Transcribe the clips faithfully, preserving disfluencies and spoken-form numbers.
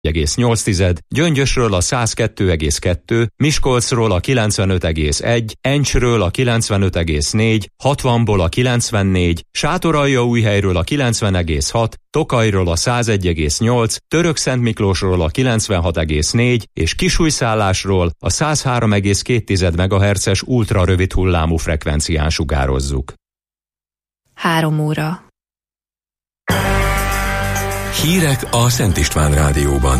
egész nyolc, Gyöngyösről a száz kettő egész kettő, Miskolcról a kilencvenöt egész egy, Encsről a kilencvenöt egész négy, hatvanból a kilencvennégy, Sátoraljaújhelyről a kilencven egész hat, Tokajról a száz egy egész nyolc, Törökszentmiklósról a kilencvenhat egész négy és Kisújszállásról a száz három egész két megahertzes ultrarövid hullámú frekvencián sugározzuk. Három óra. Hírek a Szent István Rádióban.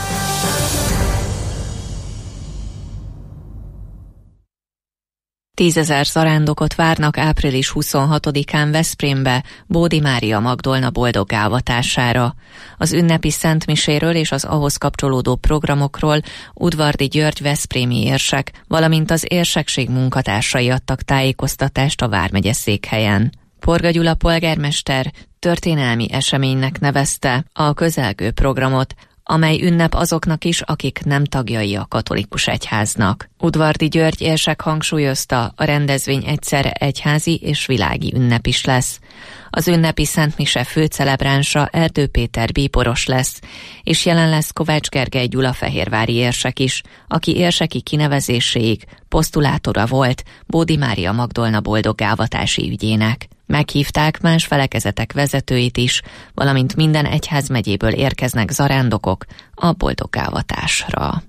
Tízezer zarándokot várnak április huszonhatodikán Veszprémbe Bódi Mária Magdolna boldog avatására. Az ünnepi szentmiséről és az ahhoz kapcsolódó programokról Udvardi György veszprémi érsek, valamint az érsekség munkatársai adtak tájékoztatást a vármegye székhelyen. Porga Gyula polgármester történelmi eseménynek nevezte a közelgő programot, amely ünnep azoknak is, akik nem tagjai a katolikus egyháznak. Udvardi György érsek hangsúlyozta, a rendezvény egyszerre egyházi és világi ünnep is lesz. Az ünnepi szentmise főcelebránsa Erdő Péter bíboros lesz, és jelen lesz Kovács Gergely gyulafehérvári érsek is, aki érseki kinevezéséig posztulátora volt Bódi Mária Magdolna boldogávatási ügyének. Meghívták más felekezetek vezetőit is, valamint minden egyházmegyéből érkeznek zarándokok a boldogávatásra.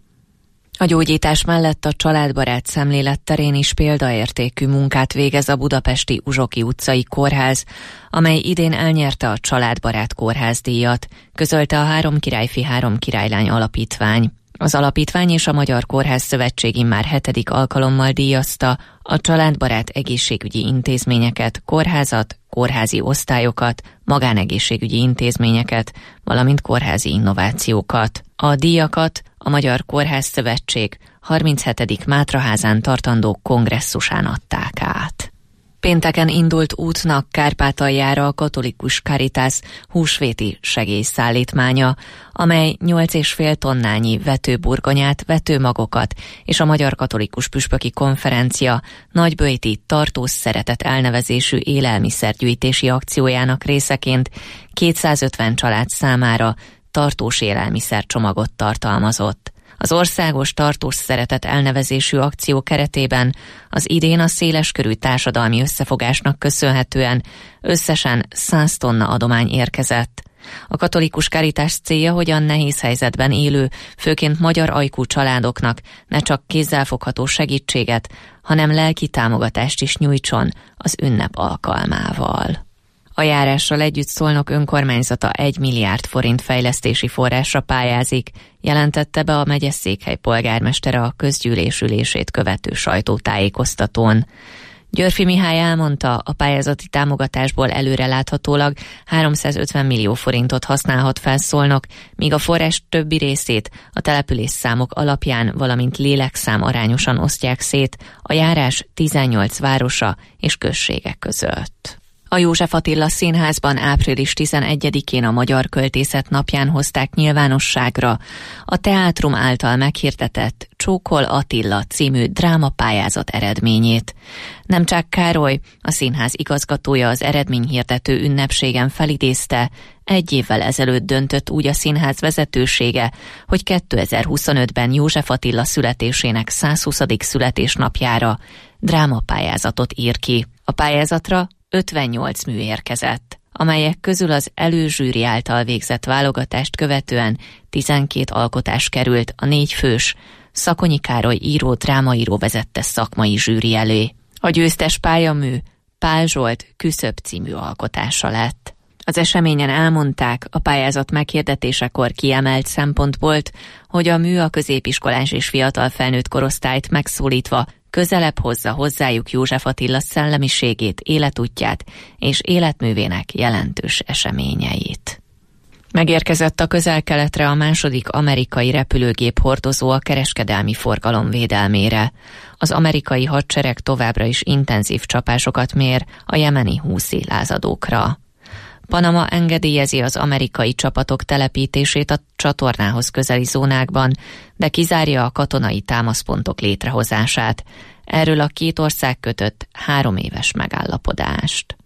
A gyógyítás mellett a családbarát szemlélet terén is példaértékű munkát végez a budapesti Uzsoki utcai kórház, amely idén elnyerte a Családbarát Kórház díjat, közölte a Három királyfi, Három királylány alapítvány. Az alapítvány és a Magyar Kórház Szövetség immár hetedik alkalommal díjazta a családbarát egészségügyi intézményeket, kórházat, kórházi osztályokat, magánegészségügyi intézményeket, valamint kórházi innovációkat. A díjakat a Magyar Kórház Szövetség harminchetedik Mátraházán tartandó kongresszusán adták át. Pénteken indult útnak Kárpátaljára a katolikus Caritas húsvéti segélyszállítmánya, amely nyolc és fél tonnányi vetőburgonyát, vetőmagokat és a Magyar Katolikus Püspöki Konferencia nagyböjti Tartós Szeretet elnevezésű élelmiszergyűjtési akciójának részeként kétszázötven család számára tartós élelmiszercsomagot tartalmazott. Az országos Tartós Szeretet elnevezésű akció keretében az idén a széleskörű társadalmi összefogásnak köszönhetően összesen száz tonna adomány érkezett. A katolikus Caritas célja, hogy a nehéz helyzetben élő, főként magyar ajkú családoknak ne csak kézzelfogható segítséget, hanem lelki támogatást is nyújtson az ünnep alkalmával. A járással együtt Szolnok önkormányzata egy milliárd forint fejlesztési forrásra pályázik, jelentette be a megyeszékhely polgármestere a közgyűlés ülését követő sajtótájékoztatón. Györfi Mihály elmondta, a pályázati támogatásból előreláthatólag háromszázötven millió forintot használhat fel Szolnok, míg a forrás többi részét a településszámok alapján, valamint lélekszám arányosan osztják szét a járás tizennyolc városa és községek között. A József Attila Színházban április tizenegyedikén a Magyar Költészet napján hozták nyilvánosságra a teátrum által meghirdetett Csókol Attila című drámapályázat eredményét. Nemcsák Károly, a színház igazgatója az eredményhirdető ünnepségen felidézte, egy évvel ezelőtt döntött úgy a színház vezetősége, hogy kétezer-huszonötben József Attila születésének százhuszadik születésnapjára drámapályázatot ír ki. A pályázatra ötvennyolc mű érkezett, amelyek közül az előzsűri által végzett válogatást követően tizenkét alkotás került a négy fős Szakonyi Károly író drámaíró vezette szakmai zsűri elé. A győztes pályamű Pál Zsolt Küszöb című alkotása lett. Az eseményen elmondták, a pályázat meghirdetésekor kiemelt szempont volt, hogy a mű a középiskolás és fiatal felnőtt korosztályt megszólítva közelebb hozza hozzájuk József Attila szellemiségét, életútját és életművének jelentős eseményeit. Megérkezett a Közel-Keletre a második amerikai repülőgép hordozó a kereskedelmi forgalom védelmére. Az amerikai hadsereg továbbra is intenzív csapásokat mér a jemeni húszi lázadókra. Panama engedélyezi az amerikai csapatok telepítését a csatornához közeli zónákban, de kizárja a katonai támaszpontok létrehozását. Erről a két ország kötött három éves megállapodást.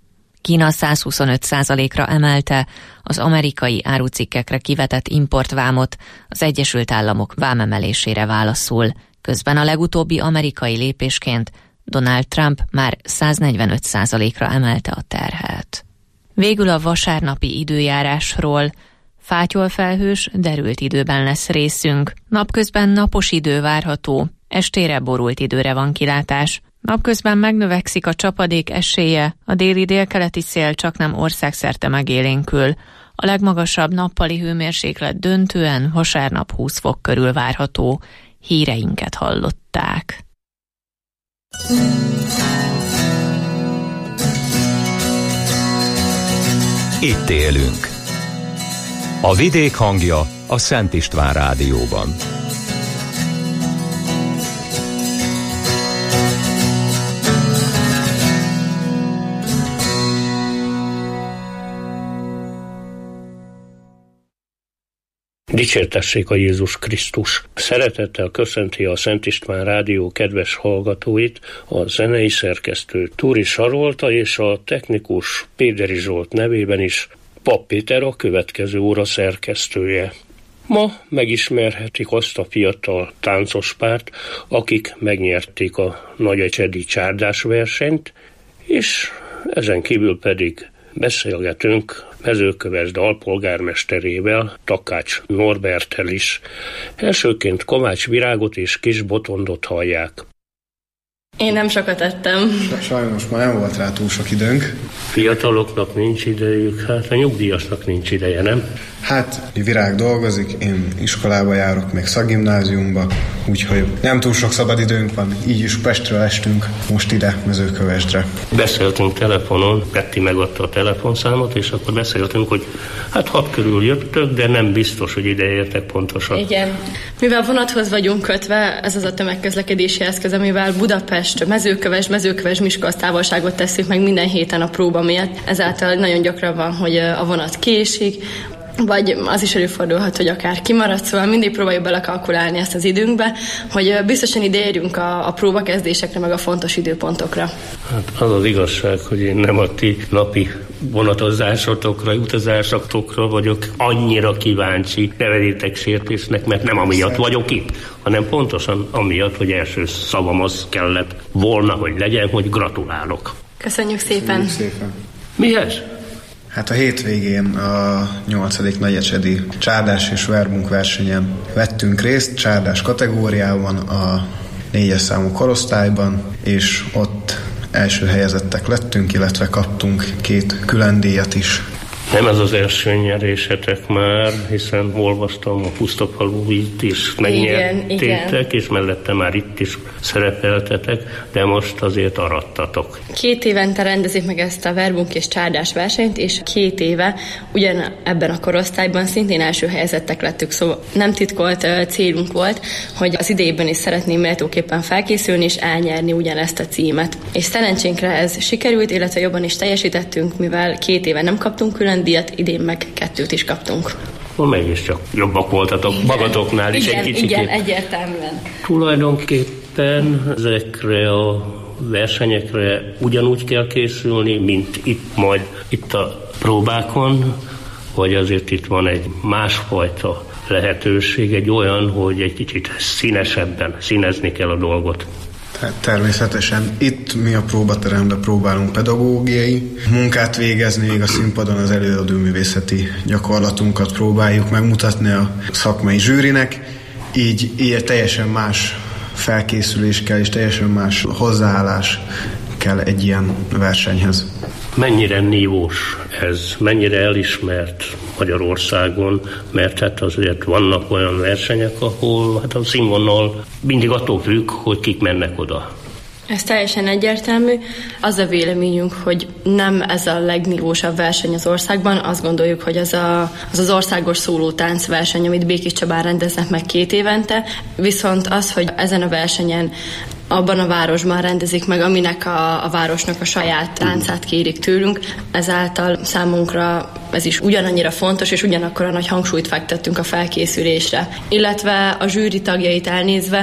Kína száz huszonöt százalékra emelte az amerikai árucikkekre kivetett importvámot az Egyesült Államok vámemelésére válaszul. Közben a legutóbbi amerikai lépésként Donald Trump már száznegyvenöt százalékra emelte a terhet. Végül a vasárnapi időjárásról. Fátyolfelhős, derült időben lesz részünk. Napközben napos idő várható, estére borult időre van kilátás. Napközben megnövekszik a csapadék esélye, a déli délkeleti szél csaknem országszerte megélénkül. A legmagasabb nappali hőmérséklet döntően vasárnap húsz fok körül várható. Híreinket hallották. Itt élünk. A vidék hangja a Szent István Rádióban. Dicsértessék a Jézus Krisztus! Szeretettel köszönti a Szent István Rádió kedves hallgatóit a zenei szerkesztő Túri Sarolta és a technikus Péderi Zsolt nevében is Pap Péter a következő óra szerkesztője. Ma megismerhetik azt a fiatal táncospárt, akik megnyerték a nagyecsedi csárdás versenyt, és ezen kívül pedig beszélgetünk Mezőkövesd alpolgármesterével, Takács Norberttel is. Elsőként Kovács Virágot és Kis Botondot hallják. Én nem sokat ettem. Sajnos már nem volt rá túl sok időnk. Fiataloknak nincs idejük, hát a nyugdíjasnak nincs ideje, nem? Hát, Virág dolgozik, én iskolába járok, még szakgimnáziumba, úgyhogy nem túl sok szabad időnk van, így is Pestről estünk most ide, Mezőkövesdre. Beszéltünk telefonon, Petti megadta a telefonszámot, és akkor beszéltünk, hogy hát hat körül jöttök, de nem biztos, hogy ide értek pontosan. Igen. Mivel vonathoz vagyunk kötve, ez az a tömegközlekedési eszköz, amivel Budapest, Mezőkövesd, Mezőkövesd Miskolc távolságot tesszük meg minden héten a próba miatt. Ezáltal nagyon gyakran van, hogy a vonat késik, vagy az is előfordulhat, hogy akár kimarad, szóval mindig próbáljuk belekalkulálni ezt az időnkbe, hogy biztosan ide érjünk a, a próbakezdésekre, meg a fontos időpontokra. Hát az az igazság, hogy én nem a ti napi vonatozásotokra, utazásotokra vagyok annyira kíváncsi, ne vegyétek sértésnek, mert nem amiatt vagyok itt, hanem pontosan amiatt, hogy első szavam az kellett volna, hogy legyen, hogy gratulálok. Köszönjük szépen! Köszönjük szépen. Mihez? Hát a hétvégén a nyolcadik nagyecsedi csárdás és verbunk versenyen vettünk részt, csárdás kategóriában, a négyes számú korosztályban, és ott első helyezettek lettünk, illetve kaptunk két külön díjat is. Nem ez az első nyerésetek már, hiszen olvastam a Pusztafaluit is, megnyertétek, és mellette már itt is szerepeltetek, de most azért aradtatok. Két évente rendezik meg ezt a verbunk és csárdás versenyt, és két éve ugyan ebben a korosztályban szintén első helyezettek lettük, szóval nem titkolt célunk volt, hogy az idejében is szeretném méltóképpen felkészülni és elnyerni ugyanezt a címet. És szerencsénkre ez sikerült, illetve jobban is teljesítettünk, mivel két éve nem kaptunk külön díjat, idén meg kettőt is kaptunk. Na, mégiscsak jobbak voltatok igen, magatoknál is igen, egy kicsit. Igen, egyértelműen. Tulajdonképpen ezekre a versenyekre ugyanúgy kell készülni, mint itt majd itt a próbákon, vagy azért itt van egy másfajta lehetőség, egy olyan, hogy egy kicsit színesebben színezni kell a dolgot. Természetesen itt mi a próbateremben próbálunk pedagógiai munkát végezni, még a színpadon az előadóművészeti gyakorlatunkat próbáljuk megmutatni a szakmai zsűrinek, így, így teljesen más felkészülés kell, és teljesen más hozzáállás kell egy ilyen versenyhez. Mennyire nívós ez, mennyire elismert Magyarországon, mert hát azért vannak olyan versenyek, ahol hát a színvonal mindig attól függ, hogy kik mennek oda. Ez teljesen egyértelmű. Az a véleményünk, hogy nem ez a legnívósabb verseny az országban. Azt gondoljuk, hogy az a, az, az országos szólótánc verseny, amit Békés Csabán rendeznek meg két évente. Viszont az, hogy ezen a versenyen abban a városban rendezik meg, aminek a, a városnak a saját táncát kérik tőlünk. Ezáltal számunkra ez is ugyanannyira fontos, és ugyanakkor a nagy hangsúlyt fektettünk a felkészülésre. Illetve a zsűri tagjait elnézve,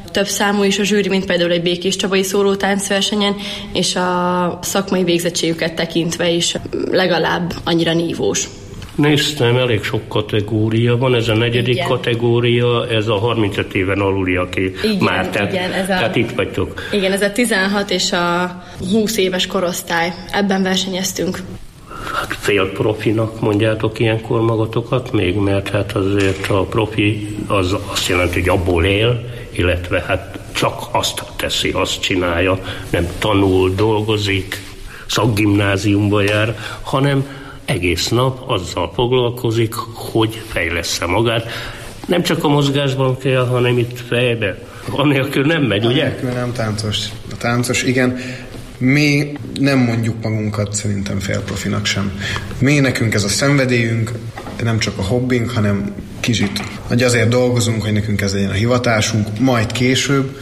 több számú is a zsűri, mint például egy Békés Csabai szólótáncversenyen, és a szakmai végzettségüket tekintve is legalább annyira nívós. Néztem, elég sok kategória van, ez a negyedik igen. kategória, ez a harmincöt éven aluli, aki igen, már, tehát, igen, ez a, tehát itt vagytok. Igen, ez a tizenhat és a húsz éves korosztály, ebben versenyeztünk. Hát fél profinak mondjátok ilyenkor magatokat még, mert hát azért a profi az azt jelenti, hogy abból él, illetve hát csak azt teszi, azt csinálja, nem tanul, dolgozik, szakgimnáziumba jár, hanem egész nap azzal foglalkozik, hogy fejlessze magát. Nem csak a mozgásban kell, hanem itt fejbe. Annélkül nem megy, ugye? Annélkül nem táncos. A táncos, igen. Mi nem mondjuk magunkat szerintem félprofinak sem. Mi nekünk ez a szenvedélyünk, nem csak a hobbink, hanem kicsit, hogy azért dolgozunk, hogy nekünk ez legyen a hivatásunk, majd később,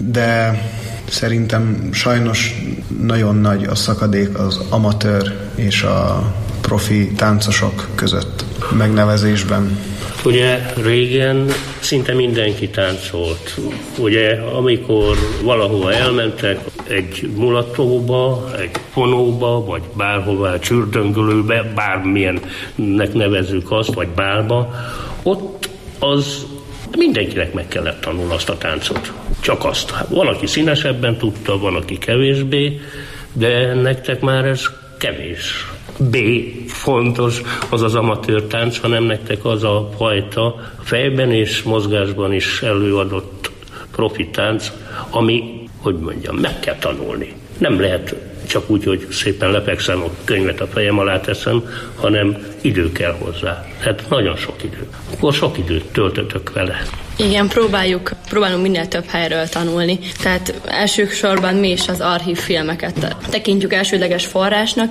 de szerintem sajnos nagyon nagy a szakadék az amatőr és a profi táncosok között megnevezésben. Ugye régen szinte mindenki táncolt. Ugye amikor valahova elmentek, egy mulatóba, egy fonóba, vagy bárhová, csürdöngölőbe, bármilyennek nevezzük azt, vagy bálba, ott az mindenkinek meg kellett tanulni azt a táncot. Csak azt. Van, aki színesebben tudta, van, aki kevésbé, de nektek már ez kevés. B fontos az az amatőr tánc, hanem nektek az a fajta fejben és mozgásban is előadott profi tánc, ami, hogy mondjam, meg kell tanulni. Nem lehet csak úgy, hogy szépen lepegszem, a könyvet a fejem alá teszem, hanem idő kell hozzá. Hát nagyon sok idő. Akkor sok időt töltötök vele. Igen, próbáljuk, próbálunk minél több helyről tanulni. Tehát elsősorban mi is az archív filmeket tekintjük elsődleges forrásnak,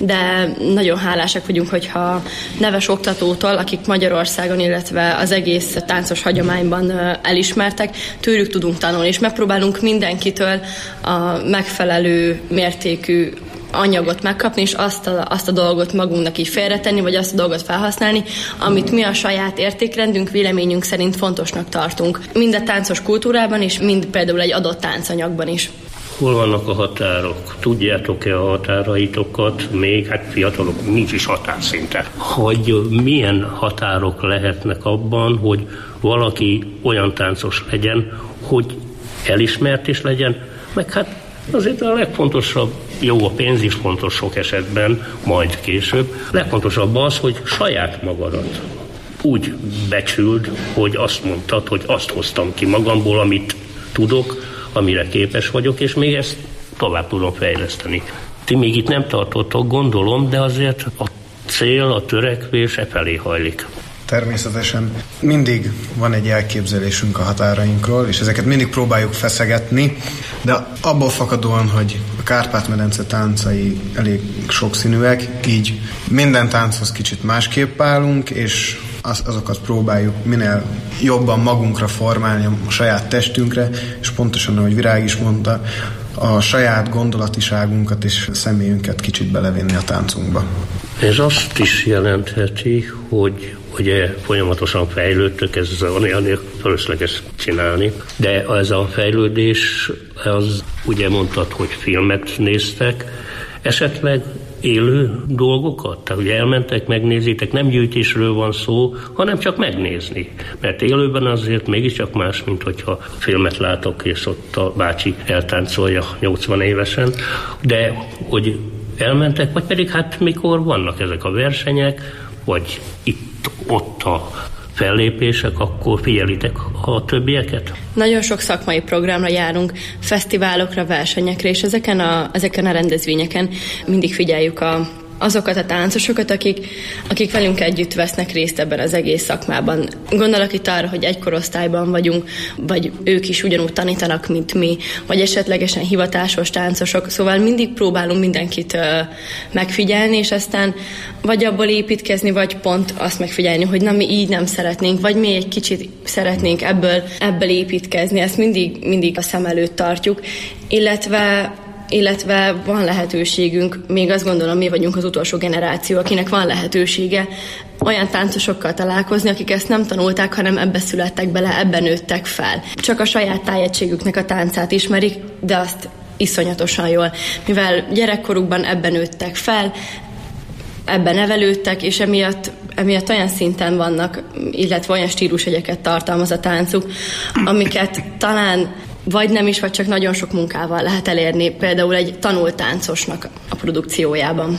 de nagyon hálásak vagyunk, hogyha neves oktatótól, akik Magyarországon, illetve az egész táncos hagyományban elismertek, tőlük tudunk tanulni, és megpróbálunk mindenkitől a megfelelő mértékű anyagot megkapni, és azt a, azt a dolgot magunknak így félretenni, vagy azt a dolgot felhasználni, amit mi a saját értékrendünk, véleményünk szerint fontosnak tartunk. Mind a táncos kultúrában, és mind például egy adott táncanyagban is. Hol vannak a határok? Tudjátok-e a határaitokat? Még, hát fiatalok, nincs is határ szinte. Hogy milyen határok lehetnek abban, hogy valaki olyan táncos legyen, hogy elismert is legyen, meg hát azért a legfontosabb, jó, a pénz is fontos sok esetben, majd később. Legfontosabb az, hogy saját magadat úgy becsüld, hogy azt mondtad, hogy azt hoztam ki magamból, amit tudok, amire képes vagyok, és még ezt tovább tudom fejleszteni. Ti még itt nem tartottok, gondolom, de azért a cél, a törekvés e felé hajlik. Természetesen mindig van egy elképzelésünk a határainkról, és ezeket mindig próbáljuk feszegetni, de abból fakadóan, hogy a Kárpát-medence táncai elég sokszínűek, így minden tánchoz kicsit másképp állunk, és az, azokat próbáljuk minél jobban magunkra formálni, a saját testünkre, és pontosan, ahogy Virág is mondta, a saját gondolatiságunkat és személyünket kicsit belevinni a táncunkba. Ez azt is jelentheti, hogy ugye folyamatosan fejlődtök, ez olyan fölösleges csinálni, de ez a fejlődés, az ugye mondtad, hogy filmet néztek, esetleg élő dolgokat? Tehát ugye elmentek, megnézitek, nem gyűjtésről van szó, hanem csak megnézni. Mert élőben azért mégiscsak más, mint hogyha filmet látok, és ott a bácsi eltáncolja nyolcvan évesen, de hogy elmentek, vagy pedig hát mikor vannak ezek a versenyek, vagy itt-ott a fellépések, akkor figyelitek a többieket? Nagyon sok szakmai programra járunk, fesztiválokra, versenyekre, és ezeken a, ezeken a rendezvényeken mindig figyeljük a azokat a táncosokat, akik, akik velünk együtt vesznek részt ebben az egész szakmában. Gondolok itt arra, hogy egy korosztályban vagyunk, vagy ők is ugyanúgy tanítanak, mint mi, vagy esetlegesen hivatásos táncosok, szóval mindig próbálunk mindenkit uh, megfigyelni, és aztán vagy abból építkezni, vagy pont azt megfigyelni, hogy na, mi így nem szeretnénk, vagy mi egy kicsit szeretnénk ebből, ebből építkezni, ezt mindig, mindig a szem előtt tartjuk, illetve illetve van lehetőségünk, még azt gondolom, mi vagyunk az utolsó generáció, akinek van lehetősége olyan táncosokkal találkozni, akik ezt nem tanulták, hanem ebbe születtek bele, ebben nőttek fel. Csak a saját tájegységüknek a táncát ismerik, de azt iszonyatosan jól. Mivel gyerekkorukban ebben nőttek fel, ebben nevelődtek, és emiatt, emiatt olyan szinten vannak, illetve olyan stílusjegyeket tartalmaz a táncuk, amiket talán vagy nem is, vagy csak nagyon sok munkával lehet elérni, például egy tanult táncosnak a produkciójában.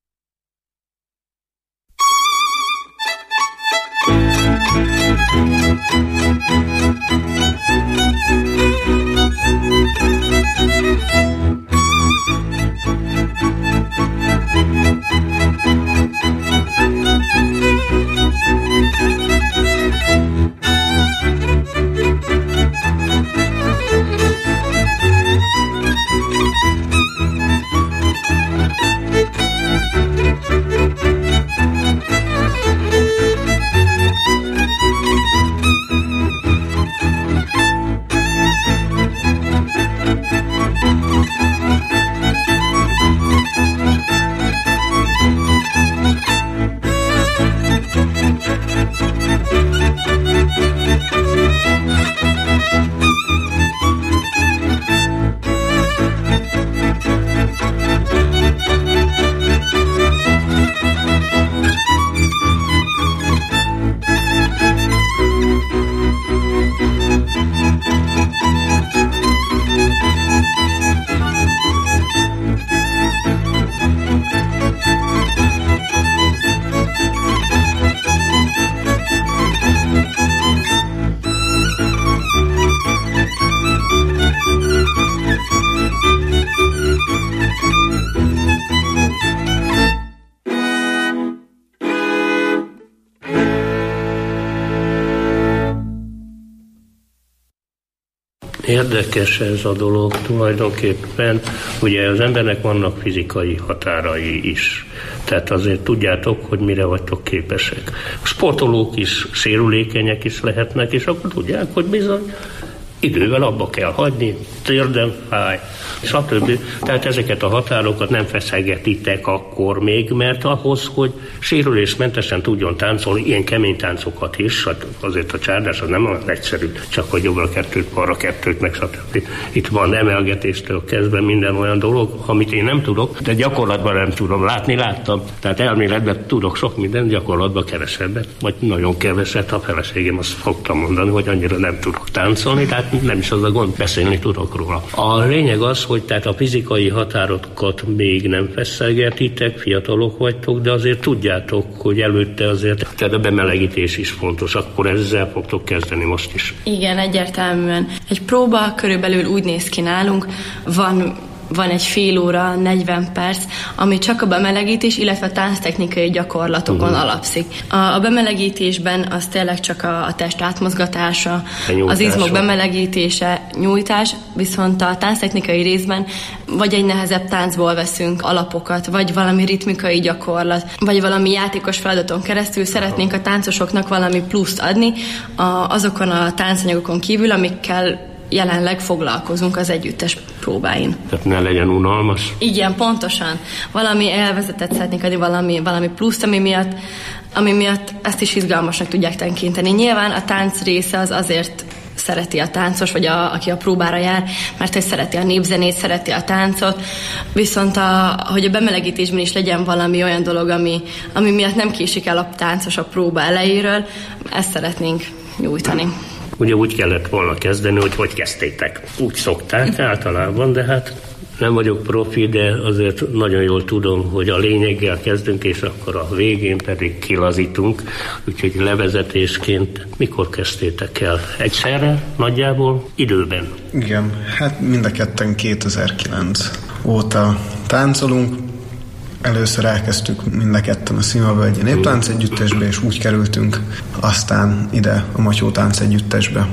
Érdekes ez a dolog tulajdonképpen. Ugye az embernek vannak fizikai határai is. Tehát azért tudjátok, hogy mire vagytok képesek. A sportolók is sérülékenyek is lehetnek, és akkor tudják, hogy bizony idővel abba kell hagyni, térdem fáj, stb. Tehát ezeket a határokat nem feszegetitek akkor még, mert ahhoz, hogy sérülésmentesen tudjon táncolni, ilyen kemény táncokat is, hát azért a csárdás az nem olyan egyszerű, csak hogy jobbra kettőt, balra kettőt, meg stb. Itt van emelgetéstől kezdve minden olyan dolog, amit én nem tudok, de gyakorlatban nem tudom. Látni láttam, tehát elméletben tudok sok mindent, gyakorlatban kevesebbet, vagy nagyon keveset. A feleségem azt fogta mondani, hogy annyira nem tudok táncolni, tehát nem is az a gond, beszélni tudok róla. A lényeg az, hogy tehát a fizikai határokat még nem feszelgetitek, fiatalok vagytok, de azért tudjátok, hogy előtte azért tehát a bemelegítés is fontos, akkor ezzel fogtok kezdeni most is. Igen, egyértelműen. Egy próba körülbelül úgy néz ki nálunk, van van egy fél óra, negyven perc, ami csak a bemelegítés, illetve a tánctechnikai gyakorlatokon uh-huh. alapszik. A, a bemelegítésben az tényleg csak a, a test átmozgatása, az izmok bemelegítése, nyújtás, viszont a tánctechnikai részben vagy egy nehezebb táncból veszünk alapokat, vagy valami ritmikai gyakorlat, vagy valami játékos feladaton keresztül szeretnénk a táncosoknak valami pluszt adni a, azokon a táncanyagokon kívül, amikkel jelenleg foglalkozunk az együttes próbáin. Tehát ne legyen unalmas. Igen, pontosan. Valami elvezetet szeretnék adni, valami, valami pluszt, ami miatt, ami miatt ezt is izgalmasnak tudják tekinteni. Nyilván a tánc része az azért szereti a táncos, vagy a, aki a próbára jár, mert hogy szereti a népzenét, szereti a táncot, viszont a, hogy a bemelegítésben is legyen valami olyan dolog, ami, ami miatt nem késik el a táncos a próba elejéről, ezt szeretnénk nyújtani. Ugye úgy kellett volna kezdeni, hogy hogy kezdtétek. Úgy szokták általában, de hát nem vagyok profi, de azért nagyon jól tudom, hogy a lényeggel kezdünk, és akkor a végén pedig kilazítunk. Úgyhogy levezetésként mikor kezdtétek el? Egyszerre, nagyjából, időben? Igen, hát mind a ketten kétezer-kilenc óta táncolunk. Először elkezdtük mind a ketten a Szimavölgyi Néptánc Együttesbe, és úgy kerültünk aztán ide a Matyó Tánc Együttesbe.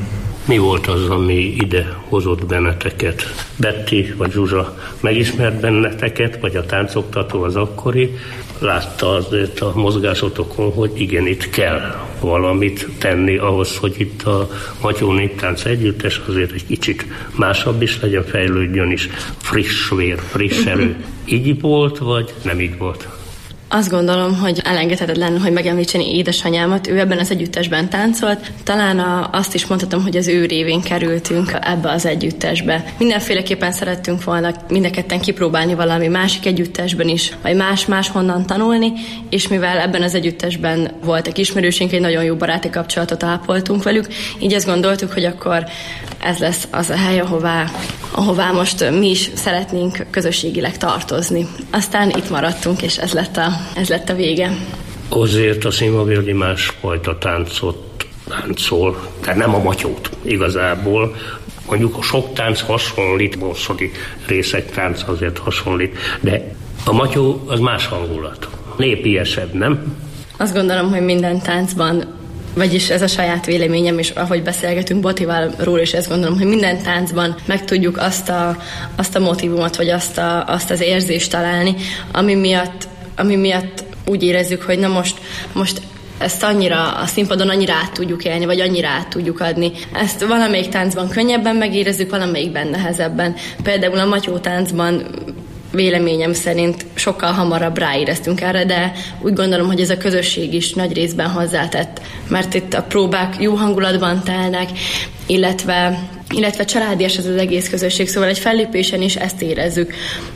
Mi volt az, ami ide hozott benneteket? Betty vagy Zsuzsa megismert benneteket, vagy a táncoktató az akkori? Látta azért a mozgásotokon, hogy igen, itt kell valamit tenni ahhoz, hogy itt a Matyó Néptánc Együttes azért egy kicsit másabb is legyen, fejlődjön is, friss vér, friss erő. Így volt, vagy nem így volt? Azt gondolom, hogy elengedhetetlen, hogy megemlítseni édesanyámat, ő ebben az együttesben táncolt. Talán a, azt is mondhatom, hogy az ő révén kerültünk ebbe az együttesbe. Mindenféleképpen szerettünk volna mindenketten kipróbálni valami másik együttesben is, vagy más-más honnan tanulni, és mivel ebben az együttesben voltak ismerősünk, egy nagyon jó baráti kapcsolatot ápoltunk velük, így azt gondoltuk, hogy akkor ez lesz az a hely, ahová, ahová most mi is szeretnénk közösségileg tartozni. Aztán itt maradtunk, és ez lett a Ez lett a vége. Azért a Színvavölgyi másfajta táncot táncol, tehát nem a Matyót igazából. Mondjuk a sok tánc hasonlít, borsodi részek tánc azért hasonlít, de a Matyó az más hangulat. Népiesebb, nem? Azt gondolom, hogy minden táncban, vagyis ez a saját véleményem, és ahogy beszélgetünk Botival róla, és ezt gondolom, hogy minden táncban meg tudjuk azt a, azt a motivumot, vagy azt, a, azt az érzést találni, ami miatt ami miatt úgy érezzük, hogy na most, most ezt annyira a színpadon annyira át tudjuk élni, vagy annyira át tudjuk adni. Ezt valamelyik táncban könnyebben megérezzük, valamelyikben nehezebben. Például a Matyó táncban véleményem szerint sokkal hamarabb ráéreztünk erre, de úgy gondolom, hogy ez a közösség is nagy részben hozzátett, mert itt a próbák jó hangulatban telnek, illetve, illetve családias ez az egész közösség, szóval egy fellépésen is ezt érezzük.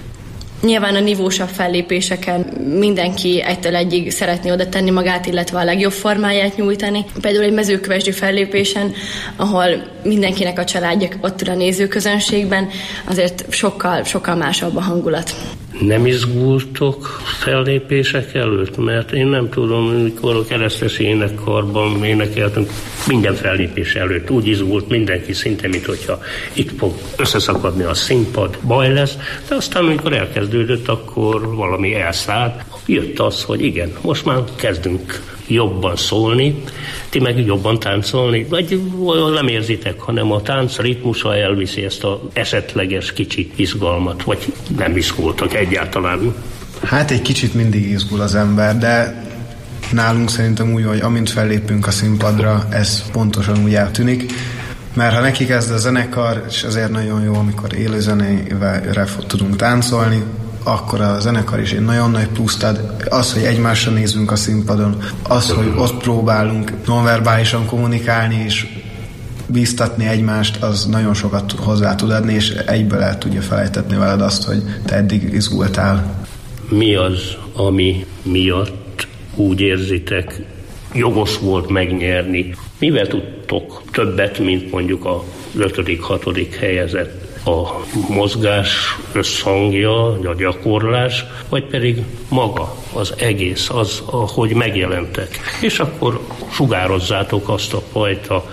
Nyilván a nívósabb fellépéseken mindenki egytől egyig szeretné oda tenni magát, illetve a legjobb formáját nyújtani. Például egy mezőkövesdi fellépésen, ahol mindenkinek a családja ott ül a nézőközönségben, azért sokkal, sokkal másabb a hangulat. Nem izgultok fellépések előtt? Mert én nem tudom, mikor a keresztes énekkarban énekeltünk, minden fellépés előtt úgy izgult mindenki szinte, mint hogyha itt fog összeszakadni a színpad, baj lesz, de aztán, amikor elkezdődött, akkor valami elszállt. Jött az, hogy igen, most már kezdünk jobban szólni, ti meg jobban táncolni, vagy nem érzitek, hanem a tánc ritmusa elviszi ezt az esetleges kicsi izgalmat, vagy nem izgultak egyáltalán? Hát egy kicsit mindig izgul az ember, de nálunk szerintem úgy, hogy amint fellépünk a színpadra, ez pontosan úgy eltűnik, mert ha neki kezd a zenekar, és azért nagyon jó, amikor élőzenével tudunk táncolni, akkor a zenekar is egy nagyon nagy pluszt ad. Az, hogy egymásra nézünk a színpadon, az, hogy ott próbálunk nonverbálisan kommunikálni és bíztatni egymást, az nagyon sokat hozzá tud adni, és egyből el tudja felejtetni veled azt, hogy te eddig izgultál. Mi az, ami miatt úgy érzitek, jogos volt megnyerni? Mivel tudtok többet, mint mondjuk a ötödik, hatodik helyezett? A mozgás összhangja, a gyakorlás, vagy pedig maga, az egész, az, ahogy megjelentek. És akkor sugározzátok azt a fajta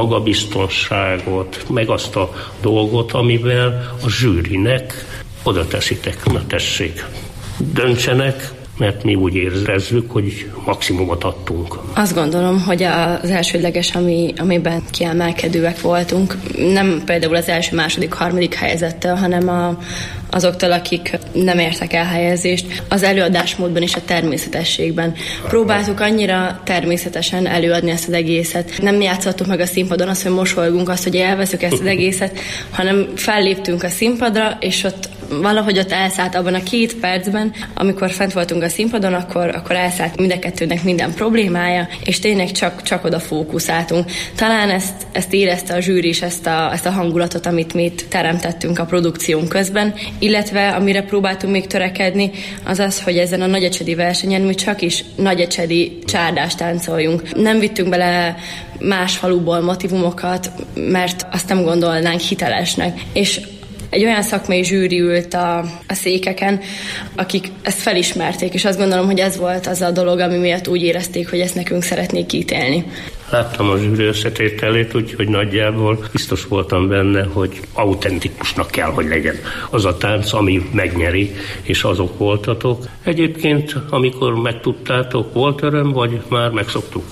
magabiztonságot, meg azt a dolgot, amivel a zsűrinek oda teszitek, na tessék, döntsenek, mert mi úgy érezzük, hogy maximumot adtunk. Azt gondolom, hogy az elsődleges, ami, amiben kiemelkedőek voltunk, nem például az első, második, harmadik helyezettől, hanem a, azoktól, akik nem értek el helyezést, az előadásmódban és a természetességben. Próbáltuk annyira természetesen előadni ezt az egészet. Nem játszottuk meg a színpadon azt, hogy mosolygunk, azt, hogy elveszük ezt az egészet, hanem felléptünk a színpadra, és ott valahogy ott elszállt abban a két percben, amikor fent voltunk a színpadon, akkor, akkor elszállt mind a kettőnek minden problémája, és tényleg csak, csak oda fókuszáltunk. Talán ezt, ezt érezte a zsűri is, ezt a, ezt a hangulatot, amit mi itt teremtettünk a produkción közben, illetve amire próbáltunk még törekedni, az az, hogy ezen a nagyecsedi versenyen mi csak is nagyecsedi csárdást táncoljunk. Nem vittünk bele más faluból motivumokat, mert azt nem gondolnánk hitelesnek. És egy olyan szakmai zsűri ült a, a székeken, akik ezt felismerték, és azt gondolom, hogy ez volt az a dolog, ami miatt úgy érezték, hogy ezt nekünk szeretnék ítélni. Láttam a zsűri összetételét, úgyhogy nagyjából biztos voltam benne, hogy autentikusnak kell, hogy legyen az a tánc, ami megnyeri, és azok voltatok. Egyébként, amikor megtudtátok, volt öröm, vagy már megszoktuk?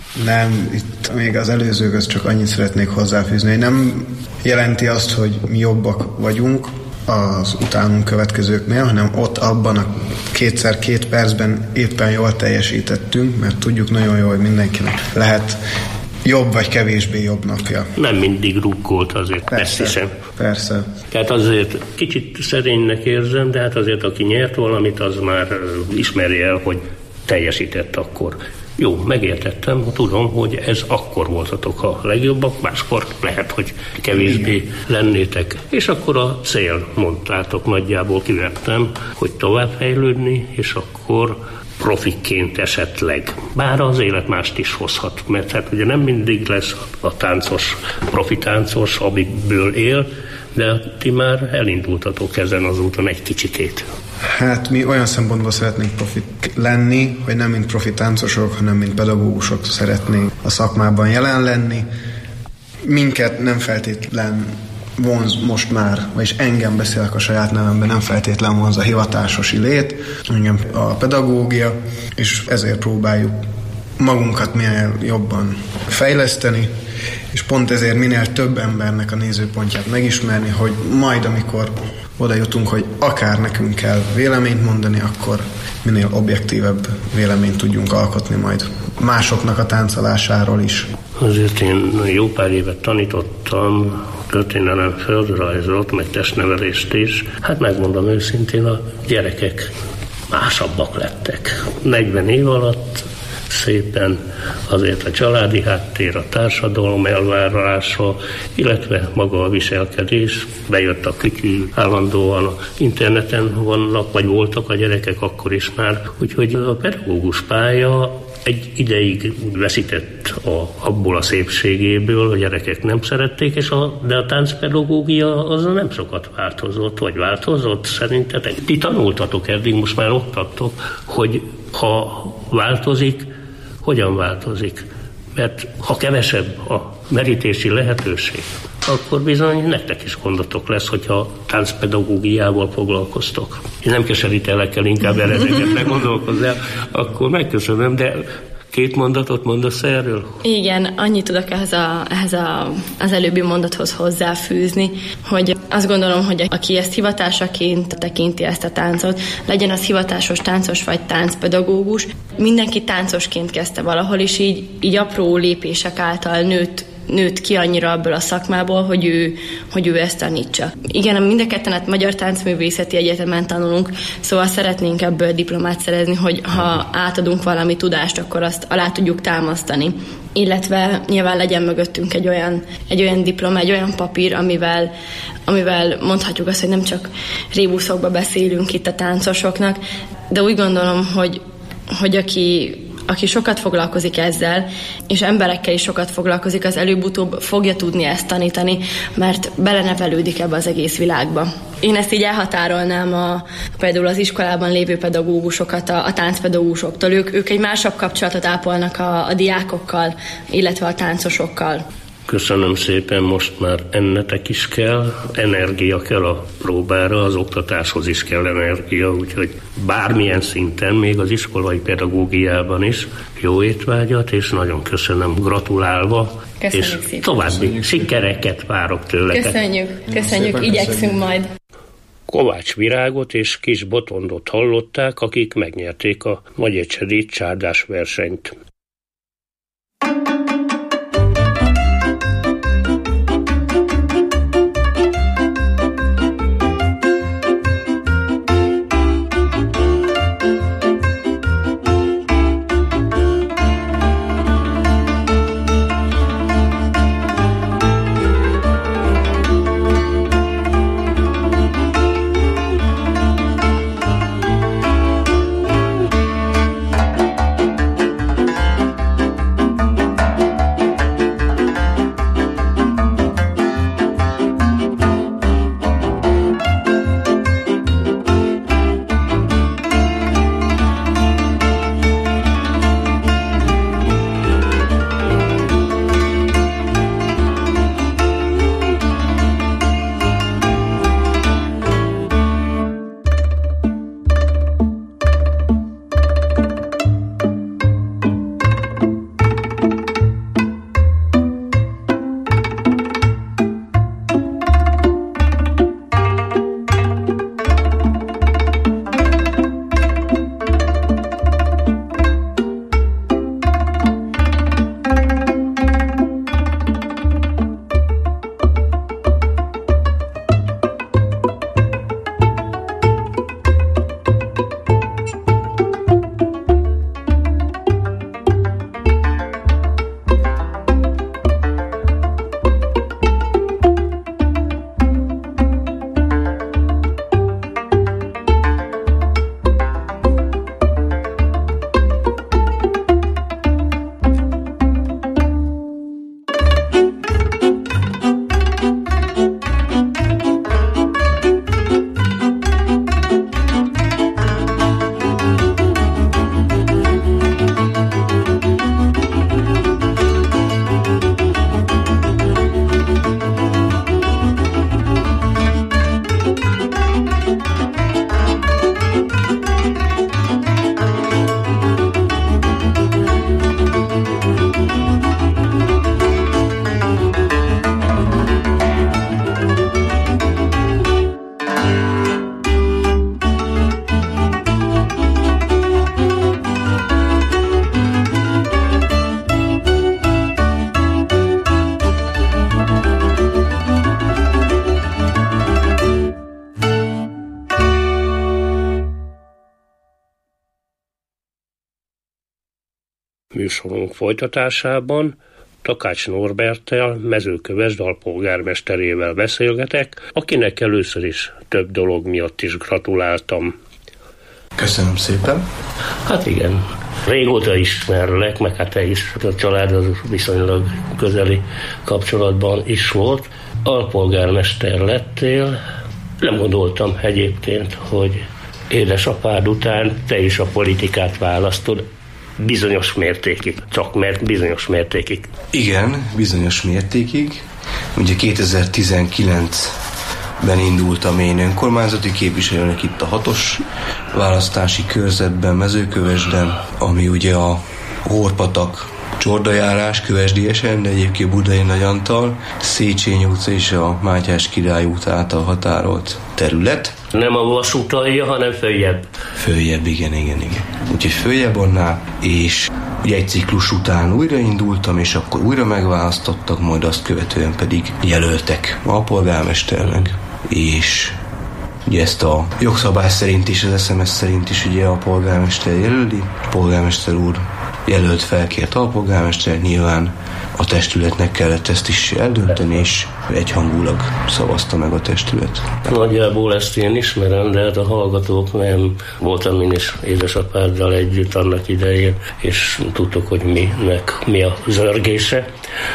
Nem, itt még az előzőköz csak annyit szeretnék hozzáfűzni, hogy nem jelenti azt, hogy mi jobbak vagyunk az utánunk következőknél, hanem ott abban a kétszer két percben éppen jól teljesítettünk, mert tudjuk nagyon jól, hogy mindenkinek lehet jobb vagy kevésbé jobb napja. Nem mindig rukkolt azért, persze, ezt hiszem. Persze. Tehát azért kicsit szerénynek érzem, de hát azért aki nyert valamit, az már ismeri el, hogy teljesített akkor. Jó, megértettem, tudom, hogy ez akkor voltatok a legjobbak, máskor lehet, hogy kevésbé lennétek. És akkor a cél, mondtátok, nagyjából kivettem, hogy továbbfejlődni, és akkor profikként esetleg. Bár az élet mást is hozhat, mert hát ugye nem mindig lesz a táncos, profitáncos, amiből él, de ti már elindultatok ezen az úton egy kicsikét. Hát mi olyan szempontból szeretnénk profit lenni, hogy nem mint profitáncosok, hanem mint pedagógusok szeretnénk a szakmában jelen lenni. Minket nem feltétlen vonz most már, vagyis engem beszélek a saját nevemben, nem feltétlen vonz a hivatásos lét, engem a pedagógia, és ezért próbáljuk magunkat minél jobban fejleszteni, és pont ezért minél több embernek a nézőpontját megismerni, hogy majd amikor oda jutunk, hogy akár nekünk kell véleményt mondani, akkor minél objektívebb véleményt tudjunk alkotni majd másoknak a táncolásáról is. Azért én jó pár évet tanítottam történelem, földrajzot, meg testnevelést is. Hát megmondom őszintén, a gyerekek másabbak lettek. negyven év alatt szépen azért a családi háttér, a társadalom elvárása, illetve maga a viselkedés, bejött a kütyű, állandóan a interneten vannak, vagy voltak a gyerekek akkor is már, úgyhogy a pedagógus pálya egy ideig veszített a, abból a szépségéből, a gyerekek nem szerették, és a, de a táncpedagógia az nem sokat változott, vagy változott szerintetek. Ti tanultatok eddig, most már oktattok, hogy ha változik, hogyan változik? Mert ha kevesebb a merítési lehetőség, akkor bizony nektek is gondotok lesz, hogyha táncpedagógiával foglalkoztok. Én nem keserítelek el, inkább eredetileg gondolkozz el, akkor megköszönöm, de két mondatot mondasz erről? Igen, annyit tudok ehhez, a, ehhez a, az előbbi mondathoz hozzáfűzni, hogy azt gondolom, hogy aki ezt hivatásaként tekinti ezt a táncot, legyen az hivatásos táncos vagy táncpedagógus, mindenki táncosként kezdte valahol, és így, így apró lépések által nőtt nőtt ki annyira abból a szakmából, hogy ő, hogy ő ezt tanítsa. Igen, mind a ketten Magyar Táncművészeti Egyetemen tanulunk, szóval szeretnénk ebből diplomát szerezni, hogy ha átadunk valami tudást, akkor azt alá tudjuk támasztani. Illetve nyilván legyen mögöttünk egy olyan, egy olyan diploma, egy olyan papír, amivel, amivel mondhatjuk azt, hogy nem csak rébuszokba beszélünk itt a táncosoknak, de úgy gondolom, hogy, hogy aki aki sokat foglalkozik ezzel, és emberekkel is sokat foglalkozik, az előbb-utóbb fogja tudni ezt tanítani, mert belenevelődik ebbe az egész világba. Én ezt így elhatárolnám a, például az iskolában lévő pedagógusokat a, a táncpedagógusoktól. Ők, ők egy másabb kapcsolatot ápolnak a, a diákokkal, illetve a táncosokkal. Köszönöm szépen, most már ennetek is kell, energia kell a próbára, az oktatáshoz is kell energia, úgyhogy bármilyen szinten, még az iskolai pedagógiában is jó étvágyat, és nagyon köszönöm, gratulálva, köszönjük és szépen. további Köszönjük sikereket várok tőletek. Köszönjük, köszönjük, igyekszünk majd. Kovács Virágot és Kis Botondot hallották, akik megnyerték a nagyecsedi csárdás versenyt. Műsorunk folytatásában Takács Norberttel, Mezőkövesd alpolgármesterével beszélgetek, akinek először is több dolog miatt is gratuláltam. Köszönöm szépen. Hát igen, régóta ismerlek, meg hát te is, a család az viszonylag közeli kapcsolatban is volt. Alpolgármester lettél, nem gondoltam egyébként, hogy édesapád után te is a politikát választod. Bizonyos mértékig, csak mert bizonyos mértékig. Igen, bizonyos mértékig. Ugye kétezer-tizenkilencben indultam én önkormányzati képviselőnek itt a hatos választási körzetben, Mezőkövesden, ami ugye a Horpatak csordajárás kövesdiesen, de egyébként Budai Nagy Antal, Széchenyi utca és a Mátyás Király út által határolt terület. Nem a vasútalja, hanem följebb. Följebb, igen, igen, igen. Úgyhogy följebb annál, és ugye egy ciklus után újraindultam, és akkor újra megválasztottak, majd azt követően pedig jelöltek alpolgármesternek, és ugye ezt a jogszabály szerint is, az es em es szerint is ugye a polgármester jelöli. A polgármester úr jelölt felkért alpolgármester, nyilván a testületnek kellett ezt is eldönteni, és egyhangulag szavazta meg a testület. Nagyjából ezt én ismerem, de hát a hallgatók nem. Voltam én is édesapáddal együtt annak idején, és tudtok, hogy minek mi a zörgése.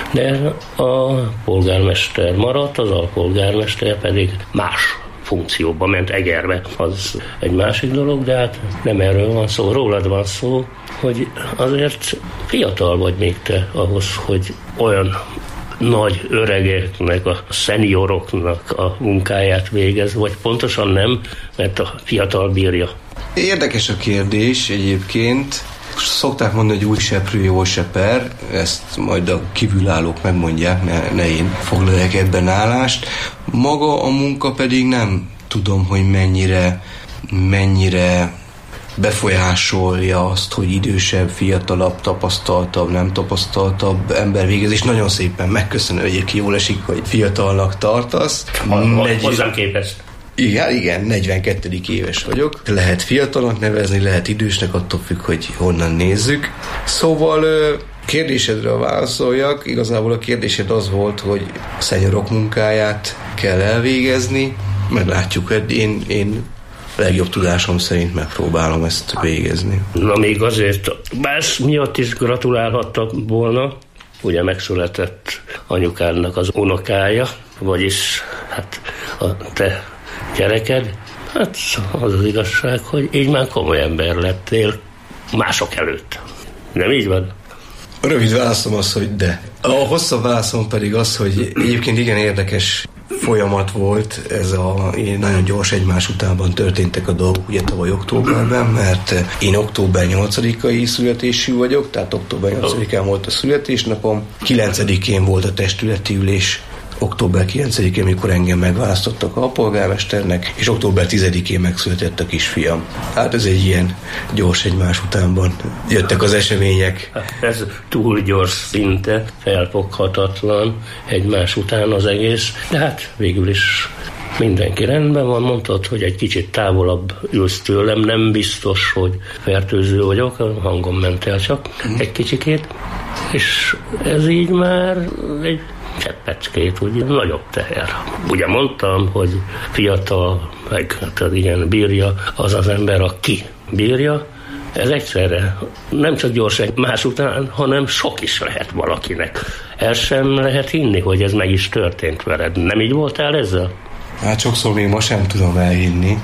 De a polgármester maradt, az alpolgármester pedig más funkcióba ment, Egerbe. Az egy másik dolog, de hát nem erről van szó, rólad van szó, hogy azért fiatal vagy még te ahhoz, hogy olyan nagy öregeknek, a szenioroknak a munkáját végez, vagy pontosan nem, mert a fiatal bírja. Érdekes a kérdés egyébként. Szokták mondani, hogy új seprő, jó seper, ezt majd a kívülállók megmondják, ne, ne én foglaljak ebben állást. Maga a munka pedig nem tudom, hogy mennyire, mennyire befolyásolja azt, hogy idősebb, fiatalabb, tapasztaltabb, nem tapasztaltabb ember végez, és nagyon szépen megköszönöm, egyébként jól esik, hogy fiatalnak tartasz. Hozzám képest. Igen, igen, negyvenkettedik éves vagyok. Lehet fiatalnak nevezni, lehet idősnek, attól függ, hogy honnan nézzük. Szóval kérdésedre válaszoljak. Igazából a kérdésed az volt, hogy a szenyorok munkáját kell elvégezni. Meglátjuk, hogy én, én legjobb tudásom szerint megpróbálom ezt végezni. Na még azért más miatt is gratulálhattak volna. Ugye megszületett anyukádnak az unokája, vagyis hát a te gyereked. Hát az az igazság, hogy így már komoly ember lettél mások előtt. Nem így van? A rövid válaszom az, hogy de. A hosszabb válaszom pedig az, hogy egyébként igen érdekes folyamat volt, ez a nagyon gyors egymás utánban történtek a dolgok, ugye tavaly októberben, mert én október nyolcadikai születésű vagyok, tehát október nyolcadikán volt a születésnapom, kilencedikén volt a testületi ülés, október kilencedikén, amikor engem megválasztottak alpolgármesternek, és október tizedikén megszületett a kisfiam. Hát ez egy ilyen gyors egymás utánban jöttek az események. Ez túl gyors szinte, felfoghatatlan egymás után az egész, de hát végül is mindenki rendben van, mondtad, hogy egy kicsit távolabb ülsz tőlem, nem biztos, hogy fertőző vagyok, a hangom ment el csak egy kicsikét, és ez így már egy cseppecskét, ugye nagyobb teher. Ugye mondtam, hogy fiatal, meg hát igen, bírja az az ember, aki bírja, ez egyszerre nem csak gyors más után, hanem sok is lehet valakinek. El sem lehet hinni, hogy ez meg is történt veled. Nem így voltál ezzel? Hát sokszor még ma sem tudom elhinni,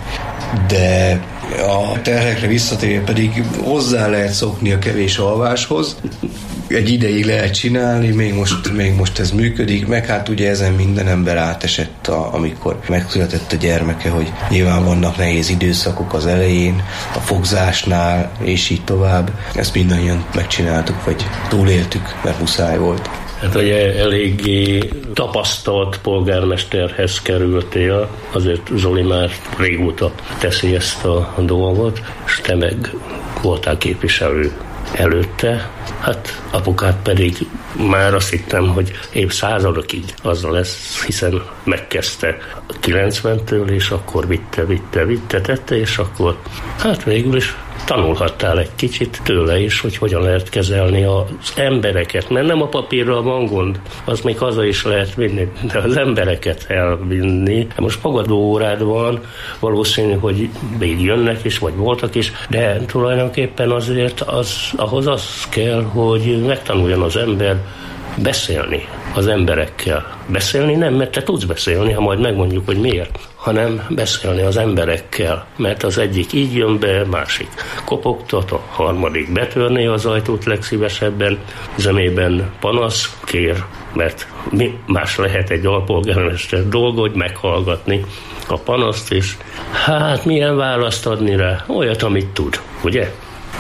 de a terhekre visszatérve pedig hozzá lehet szokni a kevés alváshoz. Egy ideig lehet csinálni, még most, még most ez működik, meg hát ugye ezen minden ember átesett, a, amikor megszületett a gyermeke, hogy nyilván vannak nehéz időszakok az elején, a fogzásnál, és így tovább. Ezt mindannyian megcsináltuk, vagy túléltük, mert muszáj volt. Hát ugye eléggé tapasztalt polgármesterhez kerültél, azért Zoli már régóta teszi ezt a dolgot, és te meg voltál képviselő előtte, hát apukát pedig már azt hittem, hogy évszázadokig azzal lesz, hiszen megkezdte kilencventől, és akkor vitte, vitte, vitte, tette, és akkor hát végül is tanulhattál egy kicsit tőle is, hogy hogyan lehet kezelni az embereket, mert nem a papírral van gond, az még haza is lehet vinni, de az embereket elvinni. Most fogadó órád van, valószínű, hogy még jönnek is, vagy voltak is, de tulajdonképpen azért az, ahhoz az kell, hogy megtanuljon az ember beszélni az emberekkel. Beszélni nem, mert te tudsz beszélni, ha majd megmondjuk, hogy miért, hanem beszélni az emberekkel, mert az egyik így jön be, másik kopogtat, a harmadik betörné az ajtót legszívesebben, zömében panasz, kér, mert mi más lehet egy alpolgármester dolga, hogy meghallgatni a panaszt, és hát milyen választ adni rá? Olyat, amit tud, ugye?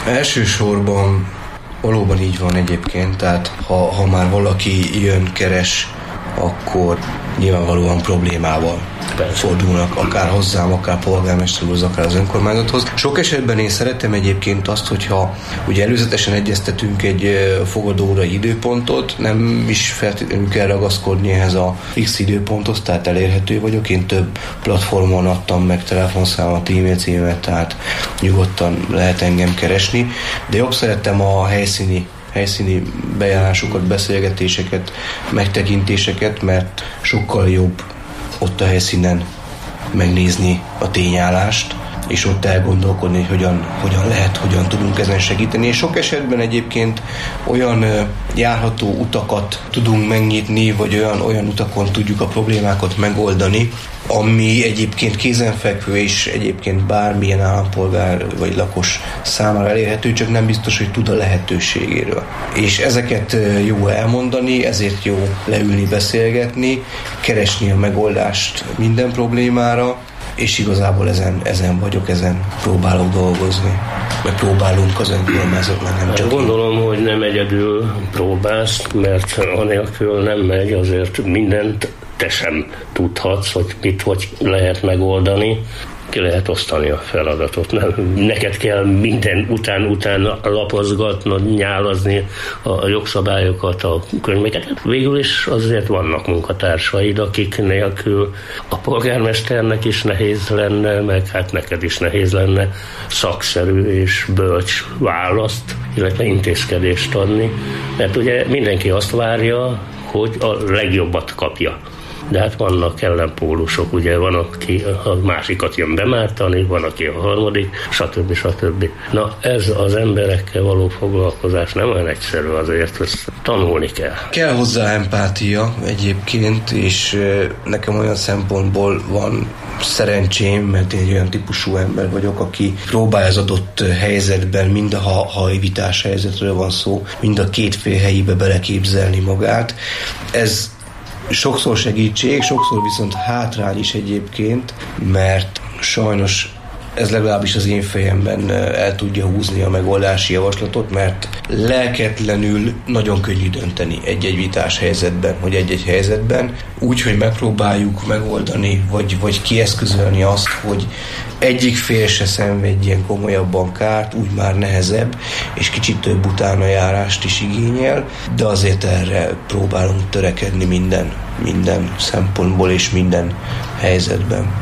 Elsősorban valóban így van egyébként, tehát ha, ha már valaki jön, keres, akkor nyilvánvalóan problémával Persze. fordulnak, akár hozzám, akár polgármesterhoz, akár az önkormányzathoz. Sok esetben én szeretem egyébként azt, hogyha ugye előzetesen egyeztetünk egy fogadóórai időpontot, nem is feltétlenül kell ragaszkodni ehhez a fix időponthoz, tehát elérhető vagyok. Én több platformon adtam meg telefonszámomat, e-mail címet, tehát nyugodtan lehet engem keresni, de jobb szeretem a helyszíni helyszíni bejárásokat, beszélgetéseket, megtekintéseket, mert sokkal jobb ott a helyszínen megnézni a tényállást, és ott elgondolkodni, hogy hogyan, hogyan lehet, hogyan tudunk ezen segíteni. És sok esetben egyébként olyan járható utakat tudunk megnyitni, vagy olyan, olyan utakon tudjuk a problémákat megoldani, ami egyébként kézenfekvő és egyébként bármilyen állampolgár vagy lakos számára elérhető, csak nem biztos, hogy tud a lehetőségéről. És ezeket jó elmondani, ezért jó leülni, beszélgetni, keresni a megoldást minden problémára, és igazából ezen, ezen vagyok, ezen próbálok dolgozni. Meg próbálunk az önkormányzatnak, nem csak Gondolom, én. hogy nem egyedül próbálsz, mert anélkül nem megy, azért mindent te sem tudhatsz, hogy mit hogy lehet megoldani. Ki lehet osztani a feladatot. Nem, neked kell minden után-után lapozgatnod, nyálazni a jogszabályokat, a könyveket. Végül is azért vannak munkatársaid, akik nélkül a polgármesternek is nehéz lenne, meg hát neked is nehéz lenne szakszerű és bölcs választ, illetve intézkedést adni. Mert ugye mindenki azt várja, hogy a legjobbat kapja. De hát vannak ellenpólusok, ugye van, aki a másikat jön bemártani, van, aki a harmadik, stb. stb. Na, ez az emberekkel való foglalkozás nem olyan egyszerű, azért ezt tanulni kell. Kell hozzá empátia egyébként, és nekem olyan szempontból van szerencsém, mert én egy olyan típusú ember vagyok, aki próbál az adott helyzetben, mind a ha, ha vitás helyzetről van szó, mind a két fél helyébe beleképzelni magát. Ez sokszor segítség, sokszor viszont hátrány is egyébként, mert sajnos ez legalábbis az én fejemben el tudja húzni a megoldási javaslatot, mert lelketlenül nagyon könnyű dönteni egy-egy vitás helyzetben, vagy egy-egy helyzetben, úgy, hogy megpróbáljuk megoldani, vagy, vagy kieszközölni azt, hogy egyik fél se szenvedjen komolyabban kárt, úgy már nehezebb, és kicsit több utánajárást is igényel, de azért erre próbálunk törekedni minden, minden szempontból és minden helyzetben.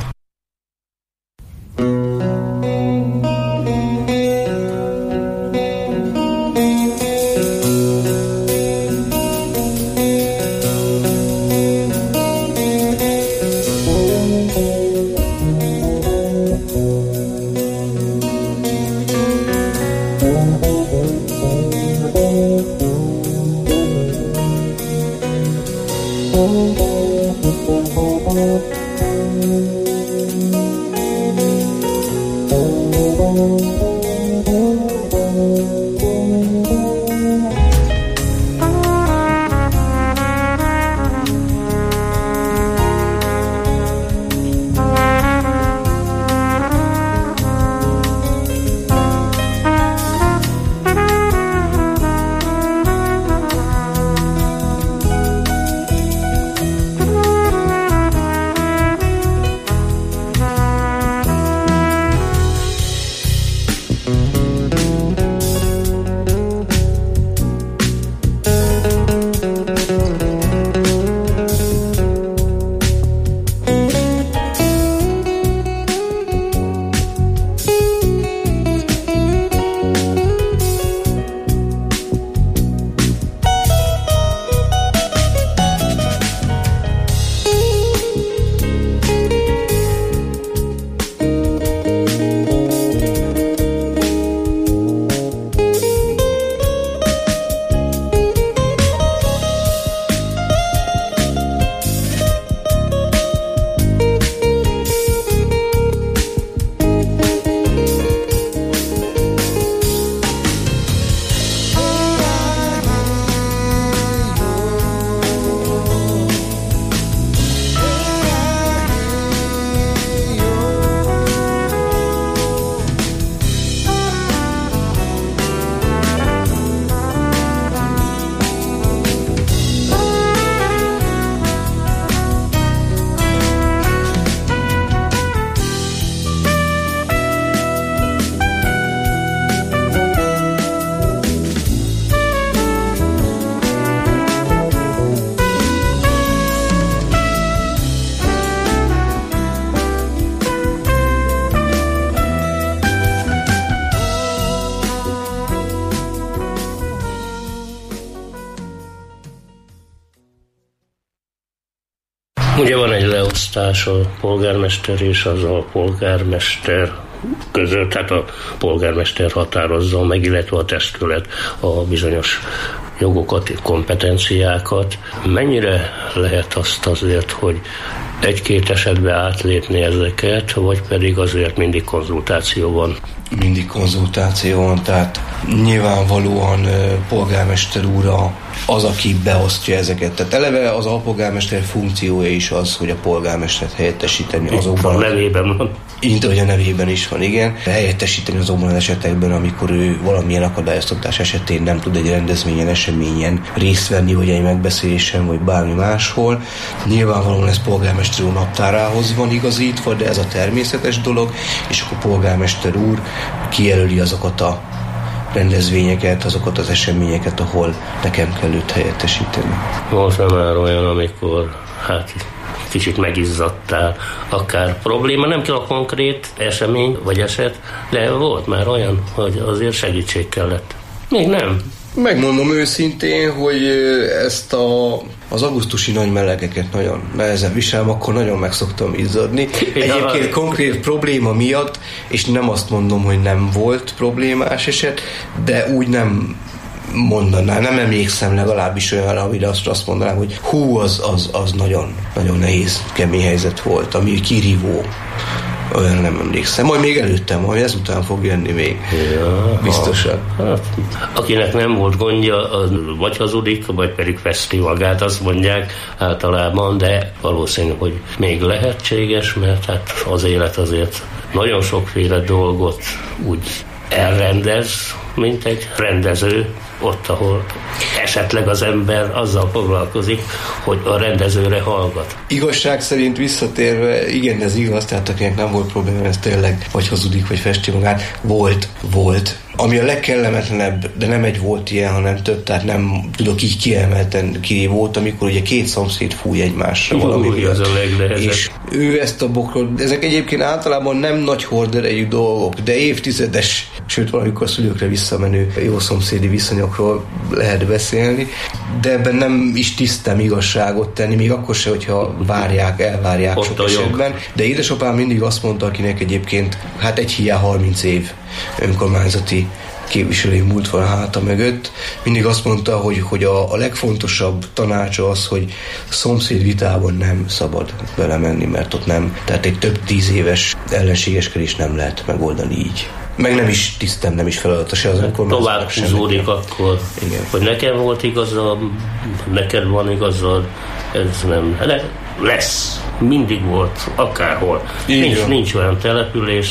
Ugye van egy leosztás a polgármester és az a polgármester között, tehát a polgármester határozza meg, illetve a testület a bizonyos jogokat, kompetenciákat. Mennyire lehet azt azért, hogy egy-két esetben átlépni ezeket, vagy pedig azért mindig konzultáció van? Mindig konzultáció van, tehát nyilvánvalóan polgármester úr az, aki beosztja ezeket. Tehát eleve az alpolgármester funkciója is az, hogy a polgármestert helyettesíteni azokban. A nevében van. Mint ahogy a nevében is van, igen. Helyettesíteni azokban az esetekben, amikor ő valamilyen akadályoztatás esetén nem tud egy rendezvényen, eseményen részt venni, vagy egy megbeszélésen, vagy bármi máshol. Nyilvánvalóan ez polgármester úr naptárához van igazítva, de ez a természetes dolog, és akkor polgármester úr kijelöli azokat a rendezvényeket, azokat az eseményeket, ahol nekem kell őt helyettesíteni. Volt már olyan, amikor hát kicsit megizzadtál, akár probléma, nem kell a konkrét esemény vagy eset, de volt már olyan, hogy azért segítség kellett. Még nem. Megmondom őszintén, hogy ezt a, az augusztusi nagy melegeket nagyon nehezen viselem, akkor nagyon meg szoktam izzadni. Egyébként konkrét probléma miatt, és nem azt mondom, hogy nem volt problémás eset, de úgy nem mondanám, nem emlékszem legalábbis olyan, amire azt, azt mondanám, hogy hú, az, az, az nagyon, nagyon nehéz, kemény helyzet volt, ami kirívó. Olyan nem emlékszem. Majd még előttem, majd ezután fog jönni még. Ja, biztosan. Hát, akinek nem volt gondja, az vagy hazudik, vagy pedig feszti magát, azt mondják általában, de valószínű, hogy még lehetséges, mert hát az élet azért nagyon sokféle dolgot úgy elrendez, mint egy rendező, ott, ahol esetleg az ember azzal foglalkozik, hogy a rendezőre hallgat. Igazság szerint visszatérve, igen, ez igaz, tehát akinek nem volt probléma, ez tényleg vagy hazudik, vagy festi magát. Volt, volt. Ami a legkellemetlenebb, de nem egy volt ilyen, hanem több, tehát nem tudok így kiemelten ki volt, amikor ugye két szomszéd fúj egymásra Jó, valami. Az a legnehezebb. És ő ezt a bokrot, ezek egyébként általában nem nagy horderejű dolgok, de évtizedes, sőt valamikor szülőkre visszamenő jó szomszédi viszonyokról lehet beszélni, de ebben nem is tisztem igazságot tenni, még akkor se, hogyha várják, elvárják ott sok esetben. De édesapám mindig azt mondta, akinek egyébként hát egy hiány harminc év önkormányzati képviselői múlt van a háta mögött, mindig azt mondta, hogy, hogy a, a legfontosabb tanácsa az, hogy szomszéd vitában nem szabad belemenni, mert ott nem, tehát egy több tíz éves ellenségeskedés nem lehet megoldani így. Meg nem is tisztem, nem is feladata se az önkormányzatnak. Tovább húzódik akkor, igen. Hogy nekem volt igazad, neked van igazad, ez nem, de lesz, mindig volt, akárhol. Nincs, nincs olyan település,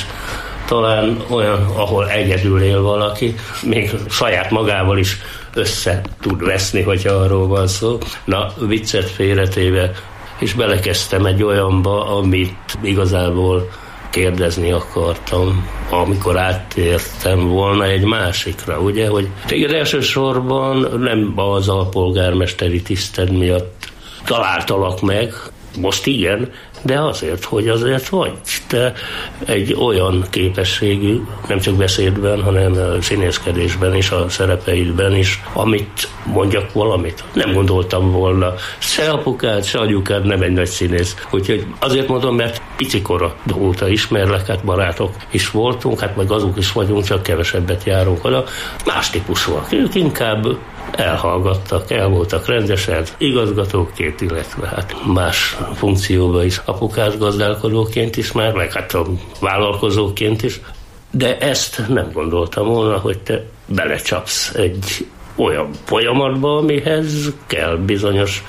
talán olyan, ahol egyedül él valaki, még saját magával is össze tud veszni, hogyha arról van szó. Na, viccet félretéve, és belekezdtem egy olyanba, amit igazából kérdezni akartam, amikor áttértem volna egy másikra, ugye, hogy téged elsősorban nem az alpolgármesteri tiszted miatt találtalak meg, most igen, de azért, hogy azért vagy te egy olyan képességű, nem csak beszédben, hanem színészkedésben és a szerepeidben is, amit mondjak valamit. Nem gondoltam volna. Se apukád, se anyukád nem egy nagy színész. Úgyhogy azért mondom, mert picikora óta ismerlek, hát barátok is voltunk, hát meg azok is vagyunk, csak kevesebbet járunk oda. Más típusúak. Ők inkább elhallgattak, el voltak rendesen igazgatóként, illetve hát más funkcióban is, apukád gazdálkodóként is már, meg hát a vállalkozóként is, de ezt nem gondoltam volna, hogy te belecsapsz egy olyan folyamatba, amihez kell bizonyos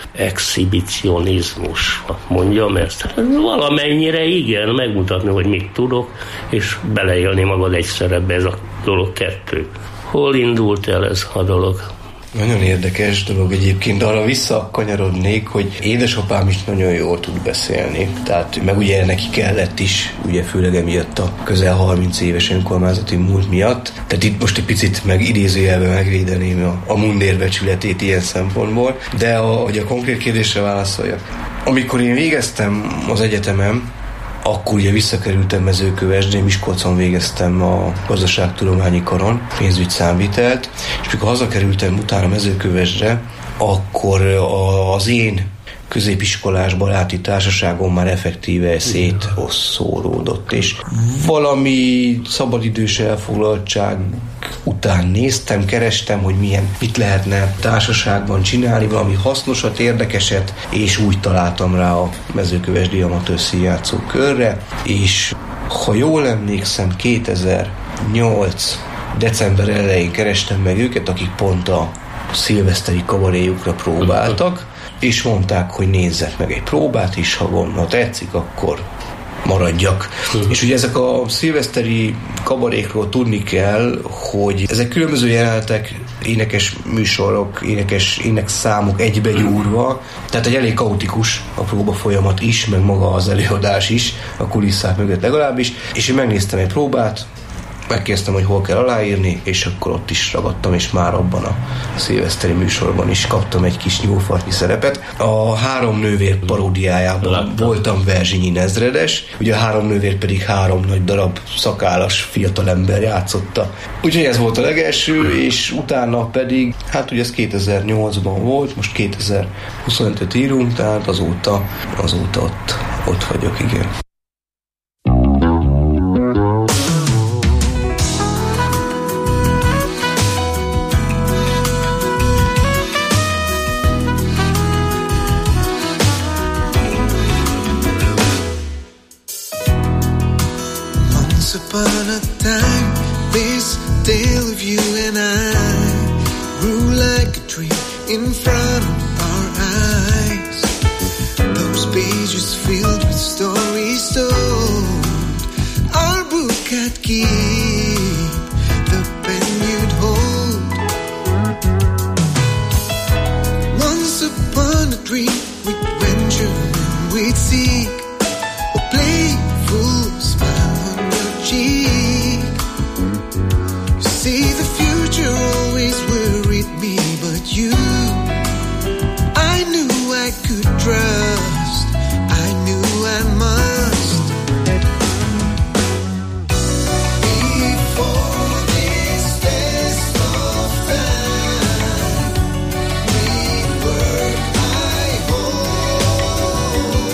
exhibicionizmus, mondjam ezt. Valamennyire igen, megmutatni, hogy mit tudok, és beleélni magad egy szerepbe, ez a dolog kettő. Hol indult el ez a dolog? Nagyon érdekes dolog egyébként, de arra visszakanyarodnék, hogy édesapám is nagyon jól tud beszélni, tehát meg ugye neki kellett is, ugye főleg emiatt a közel harminc éves önkormányzati múlt miatt, tehát itt most egy picit meg idézőjelben megvédeném a, a mundérbecsületét ilyen szempontból, de a, hogy a konkrét kérdésre válaszoljak. Amikor én végeztem az egyetemen, akkor ugye visszakerültem Mezőkövesdre, Miskolcon végeztem a gazdaságtudományi karon, pénzügy számvitelt, és mikor hazakerültem utána Mezőkövesdre, akkor az én középiskolás baráti társaságon már effektíve szétszóródott, és valami szabadidős elfoglaltság után néztem, kerestem, hogy milyen, mit lehetne társaságban csinálni, valami hasznosat, érdekeset, és úgy találtam rá a Mezőkövesdi Amatőr Színjátszó Körre, és ha jól emlékszem, kétezer-nyolc december elején kerestem meg őket, akik pont a szilveszteri kabaréjukra próbáltak, és mondták, hogy nézzek meg egy próbát is, ha volna tetszik, akkor maradjak. Uh-huh. És ugye ezek a szilveszteri kabarékról tudni kell, hogy ezek különböző jelenetek, énekes műsorok, énekes énekszámok egybegyúrva, tehát egy elég kaotikus a próba folyamat is, meg maga az előadás is, a kulisszák mögött legalábbis, és én megnéztem egy próbát, megkérdeztem, hogy hol kell aláírni, és akkor ott is ragadtam, és már abban a szilveszteri műsorban is kaptam egy kis nyúlfartnyi szerepet. A Három nővér paródiájában Láttam. voltam Verzsinyi Nezredes, ugye a Három nővér pedig három nagy darab szakállas fiatalember játszotta. Úgyhogy ez volt a legelső, és utána pedig, hát ugye ez kétezer-nyolcban volt, most kétezer-huszonötöt írunk, tehát azóta, azóta ott, ott vagyok, igen. Upon a time, this tale of you and I grew like a tree in front of our eyes. Those pages filled with stories told, our book had keep the pen you'd hold. Once upon a dream, we'd venture and we'd seek a playful smile cheek. You see, the future always worried me, but you, I knew I could trust, I knew I must. Before this test of time, we work, I hope.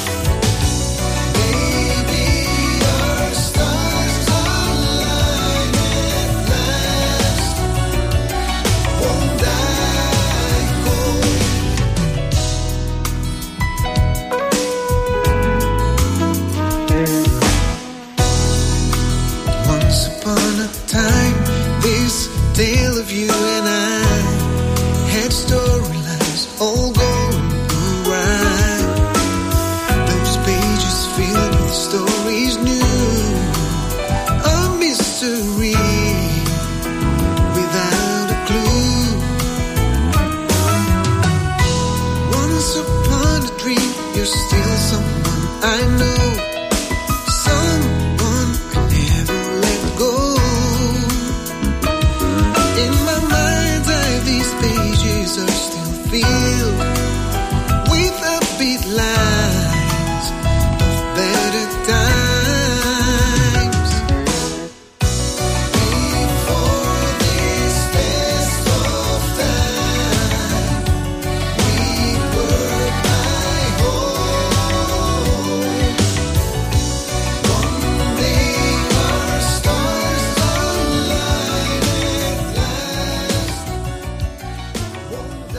Maybe our stars align at last. Won't I hope? Once upon a time, this tale of you and I had storylines all going awry. Those pages filled with stories new, a mystery without a clue. Once upon a dream, you're still someone I know, someone I never let go. In my mind's eye, these pages are still filled with upbeat lines of better times. Before this test of time, we work, I hope. One day our stars align at last. Won't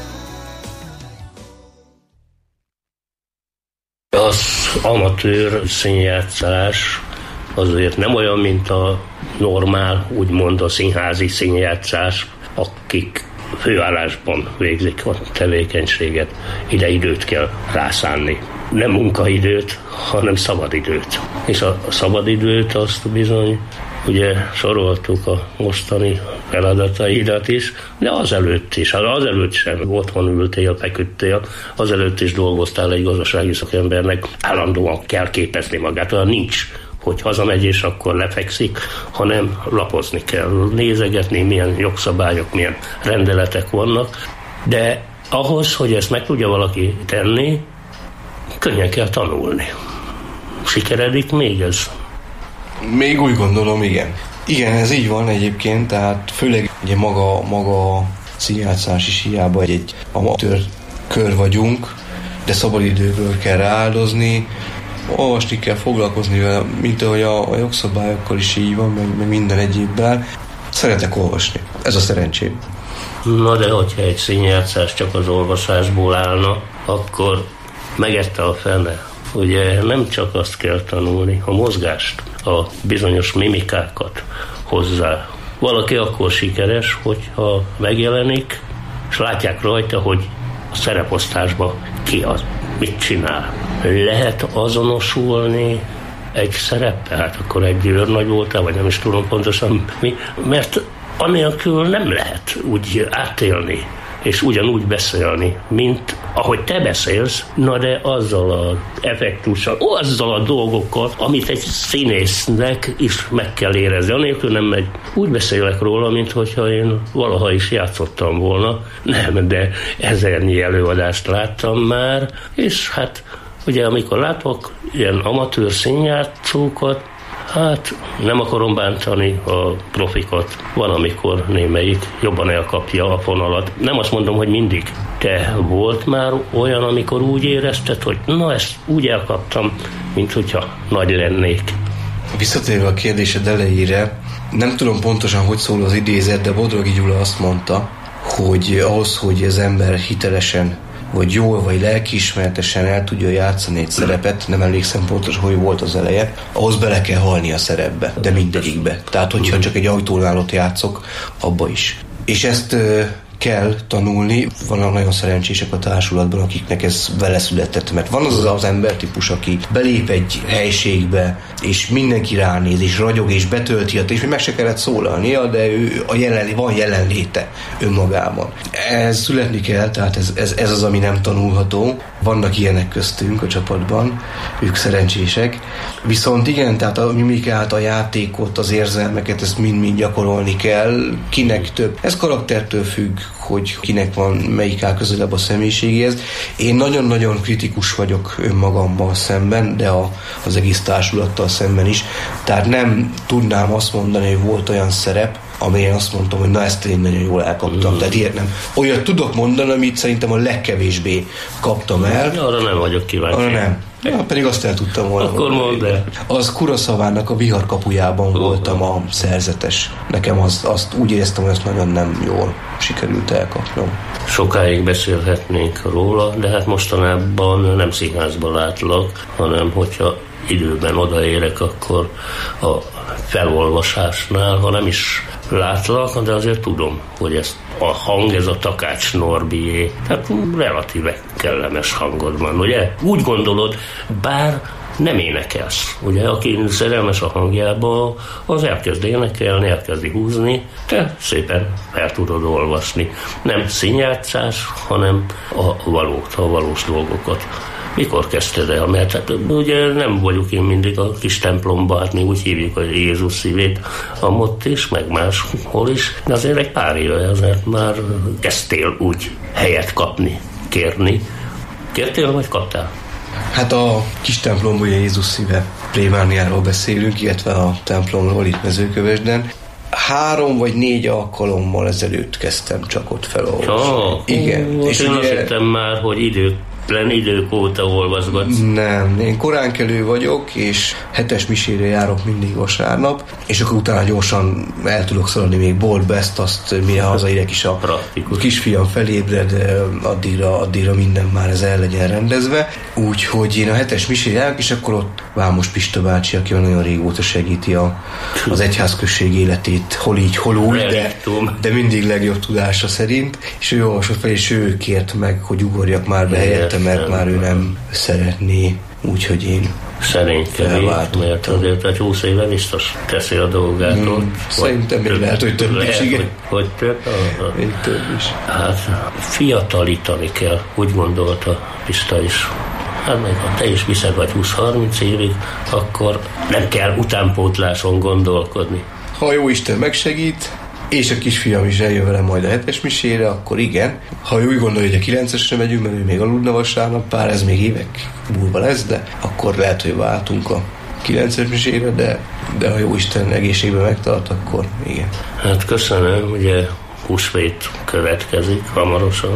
I? Az amatőr színjátszás azért nem olyan, mint a normál, úgymond a színházi színjátszás, akik főállásban végzik a tevékenységet. Ide időt kell rászánni. Nem munkaidőt, hanem szabadidőt. És a szabadidőt azt bizony, ugye soroltuk a mostani feladataidat is, de azelőtt is, azelőtt sem otthon ültél, feküdtél, azelőtt is dolgoztál egy gazdasági szakembernek, állandóan kell képezni magát, olyan nincs, hogy hazamegy és akkor lefekszik, hanem lapozni kell, nézegetni, milyen jogszabályok, milyen rendeletek vannak, de ahhoz, hogy ezt meg tudja valaki tenni, könnyen kell tanulni. Sikeredik még ez? Még úgy gondolom, igen. Igen, ez így van egyébként, tehát főleg ugye maga, maga színjátszás is hiába egy, egy amatőr kör vagyunk, de szabadidőből kell rááldozni, olvasni kell, foglalkozni vele, mint ahogy a, a jogszabályokkal is így van, meg, meg minden egyébben. Szeretek olvasni. Ez a szerencsém. Na de hogyha egy színjátszás csak az olvasásból állna, akkor megette a fene. Ugye nem csak azt kell tanulni, a mozgást, a bizonyos mimikákat hozzá. Valaki akkor sikeres, hogyha megjelenik, és látják rajta, hogy a szereposztásban ki az, mit csinál. Lehet azonosulni egy szereppel? Hát akkor egy őrnagy voltál, vagy nem is tudom pontosan mi, mert anélkül nem lehet úgy átélni, és ugyanúgy beszélni, mint ahogy te beszélsz, na de azzal az effektussal, azzal a dolgokkal, amit egy színésznek is meg kell érezni. Anélkül nem megy. Úgy beszélek róla, mint hogyha én valaha is játszottam volna. Nem, de ezernyi előadást láttam már, és hát ugye amikor látok ilyen amatőr színjátszókat, hát nem akarom bántani a profikat. Van, amikor némelyik jobban elkapja a fonalat. Nem azt mondom, hogy mindig. Te volt már olyan, amikor úgy érezted, hogy na ezt úgy elkaptam, mint hogyha nagy lennék. Visszatérve a kérdésed elejére, nem tudom pontosan, hogy szól az idézet, de Bodrogi Gyula azt mondta, hogy ahhoz, hogy az ember hitelesen vagy jól, vagy lelkiismeretesen el tudja játszani egy szerepet, nem emlékszem pontosan, hogy volt az eleje, ahhoz bele kell halni a szerepbe, de mindegyikbe. Tehát, hogyha csak egy ajtónál ott játszok, abba is. És ezt uh, kell tanulni. Vannak nagyon szerencsések a társulatban, akiknek ez vele született, mert van az az, az embertípus, aki belép egy helységbe, és mindenki ránéz, és ragyog, és betölti, és még meg se kellett szólalnia, de ő a jelen, van jelenléte önmagában. Ez születni kell, tehát ez, ez, ez az, ami nem tanulható. Vannak ilyenek köztünk a csapatban, ők szerencsések. Viszont igen, tehát a mimikát, a játékot, az érzelmeket, ezt mind-mind gyakorolni kell. Kinek több. Ez karaktertől függ, hogy kinek van, melyik áll közelebb a személyiségéhez. Én nagyon-nagyon kritikus vagyok önmagammal szemben, de a, az egész társulattal szemben is. Tehát nem tudnám azt mondani, hogy volt olyan szerep, amelyen azt mondtam, hogy na ezt én nagyon jól elkaptam. Mm. Tehát ilyet nem. Olyat tudok mondani, amit szerintem a legkevésbé kaptam el. Arra nem vagyok kíváncsi. Arra nem. Ja, pedig azt el tudtam volna. Akkor mondd el. Az Kuroszavának a Vihar kapujában oh. voltam a szerzetes. Nekem az, azt úgy éreztem, hogy ezt nagyon nem jól sikerült elkapnom. Sokáig beszélhetnénk róla, de hát mostanában nem színházban látlak, hanem hogyha időben odaérek, akkor a felolvasásnál, ha nem is látlak, de azért tudom, hogy ez a hang, ez a Takács Norbié. Tehát relatíve kellemes hangod van, ugye? Úgy gondolod, bár nem énekelsz, ugye? Aki szerelmes a hangjába, az elkezd énekelni, elkezdi húzni, te szépen el tudod olvasni. Nem színjátszás, hanem a valót, a valós dolgokat. Mikor kezdted el? Mert hát, ugye nem vagyok én mindig a kis templomban, hát mi úgy hívjuk a Jézus szívét, amott is, meg máshol is, de azért egy pár éve azért már kezdtél úgy helyet kapni, kérni. Kértél, vagy kaptál? Hát a kis templomban a Jézus szíve plébániáról beszélünk, illetve a templomról itt Mezőkövesden. Három vagy négy alkalommal ezelőtt kezdtem csak ott felolvasni. Oh, igen. Ó, és én ugye... azt hittem már, hogy idők idők óta olvasgatsz. Nem, én koránkelő vagyok, és hetes misére járok mindig vasárnap, és akkor utána gyorsan el tudok szaladni még boltba, ezt azt mire hazaérek is a praktikus kisfiam felébred, addigra, addigra minden már ez el legyen rendezve. Úgyhogy én a hetes misére járok, és akkor ott Vámos Pista bácsi, aki nagyon régóta segíti a, az egyházközség életét, hol így, hol úgy, de, de mindig legjobb tudása szerint, és ő olvasott fel, és ő kért meg, hogy ugorjak már be helyette, mert már ő nem szeretné, úgyhogy én szerénykedik, mert azért egy húsz éve biztos teszi a dolgát. Hmm, szerintem még lehet, hogy több is, igen. Hogy, hogy több? Még több is. Hát fiatalítani kell, úgy gondolta Pista is. Hát meg ha te is viszed vagy húsz-harminc évig, akkor nem kell utánpótláson gondolkodni. Ha jó Isten megsegít, és a kisfiam is eljön velem majd a hetes misére, akkor igen. Ha ő úgy gondolja, hogy a kilencesre megyünk, mert ő még aludna vasárnap, pár ez még évek múlva lesz, de akkor lehet, hogy váltunk a kilences misére, de, de ha jó Isten egészségben megtart, akkor igen. Hát köszönöm, ugye húsvét következik hamarosan,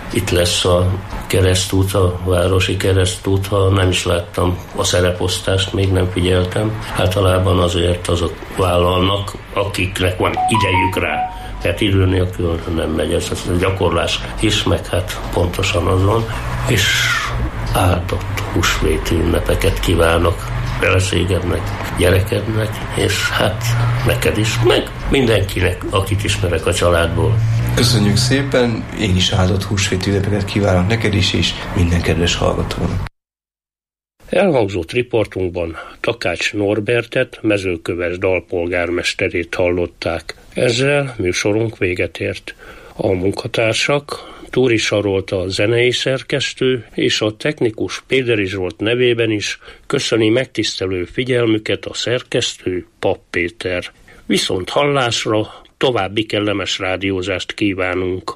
itt lesz a keresztút, a városi keresztút, ha nem is láttam a szereposztást, még nem figyeltem. Általában azért azok vállalnak, akiknek van idejük rá. Tehát idő nélkül nem megy, ez a gyakorlás is, meg hát pontosan azon. És áldott húsvéti ünnepeket kívánok feleségednek, gyerekednek, és hát neked is, meg mindenkinek, akit ismerek a családból. Köszönjük szépen, én is áldott húsvéti ünnepeket kívánok neked is, és minden kedves hallgatónak. Elhangzott riportunkban Takács Norbertet, Mezőköves dalpolgármesterét hallották. Ezzel műsorunk véget ért. A munkatársak Túri Sarolta, a zenei szerkesztő, és a technikus Péderi Zsolt nevében is köszöni megtisztelő figyelmüket a szerkesztő, Papp Péter. Viszont hallásra, további kellemes rádiózást kívánunk.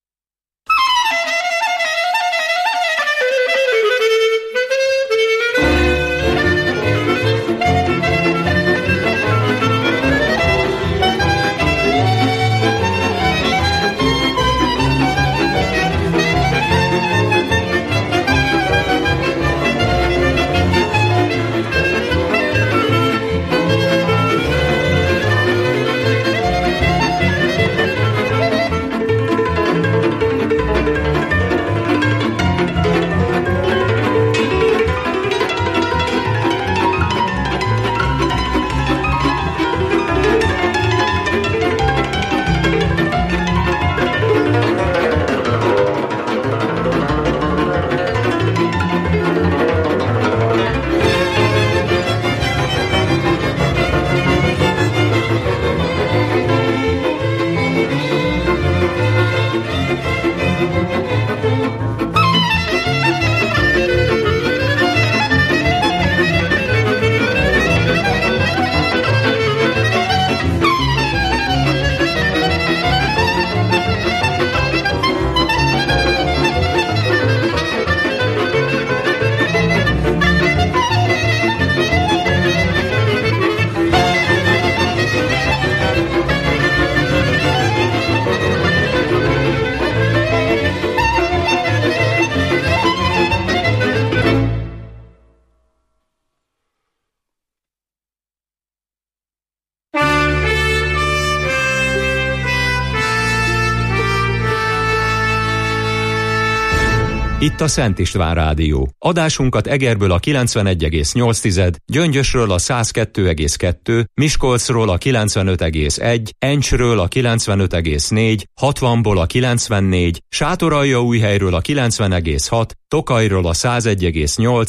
Itt a Szent István Rádió. Adásunkat Egerből a kilencvenegy egész nyolc, Gyöngyösről a száz kettő egész kettő, Miskolcról a kilencvenöt egész egy, Encsről a kilencvenöt egész négy, hatvanból a kilencvennégy, Sátoraljaújhelyről a kilencven egész hat, Tokajról a száz egy egész nyolc,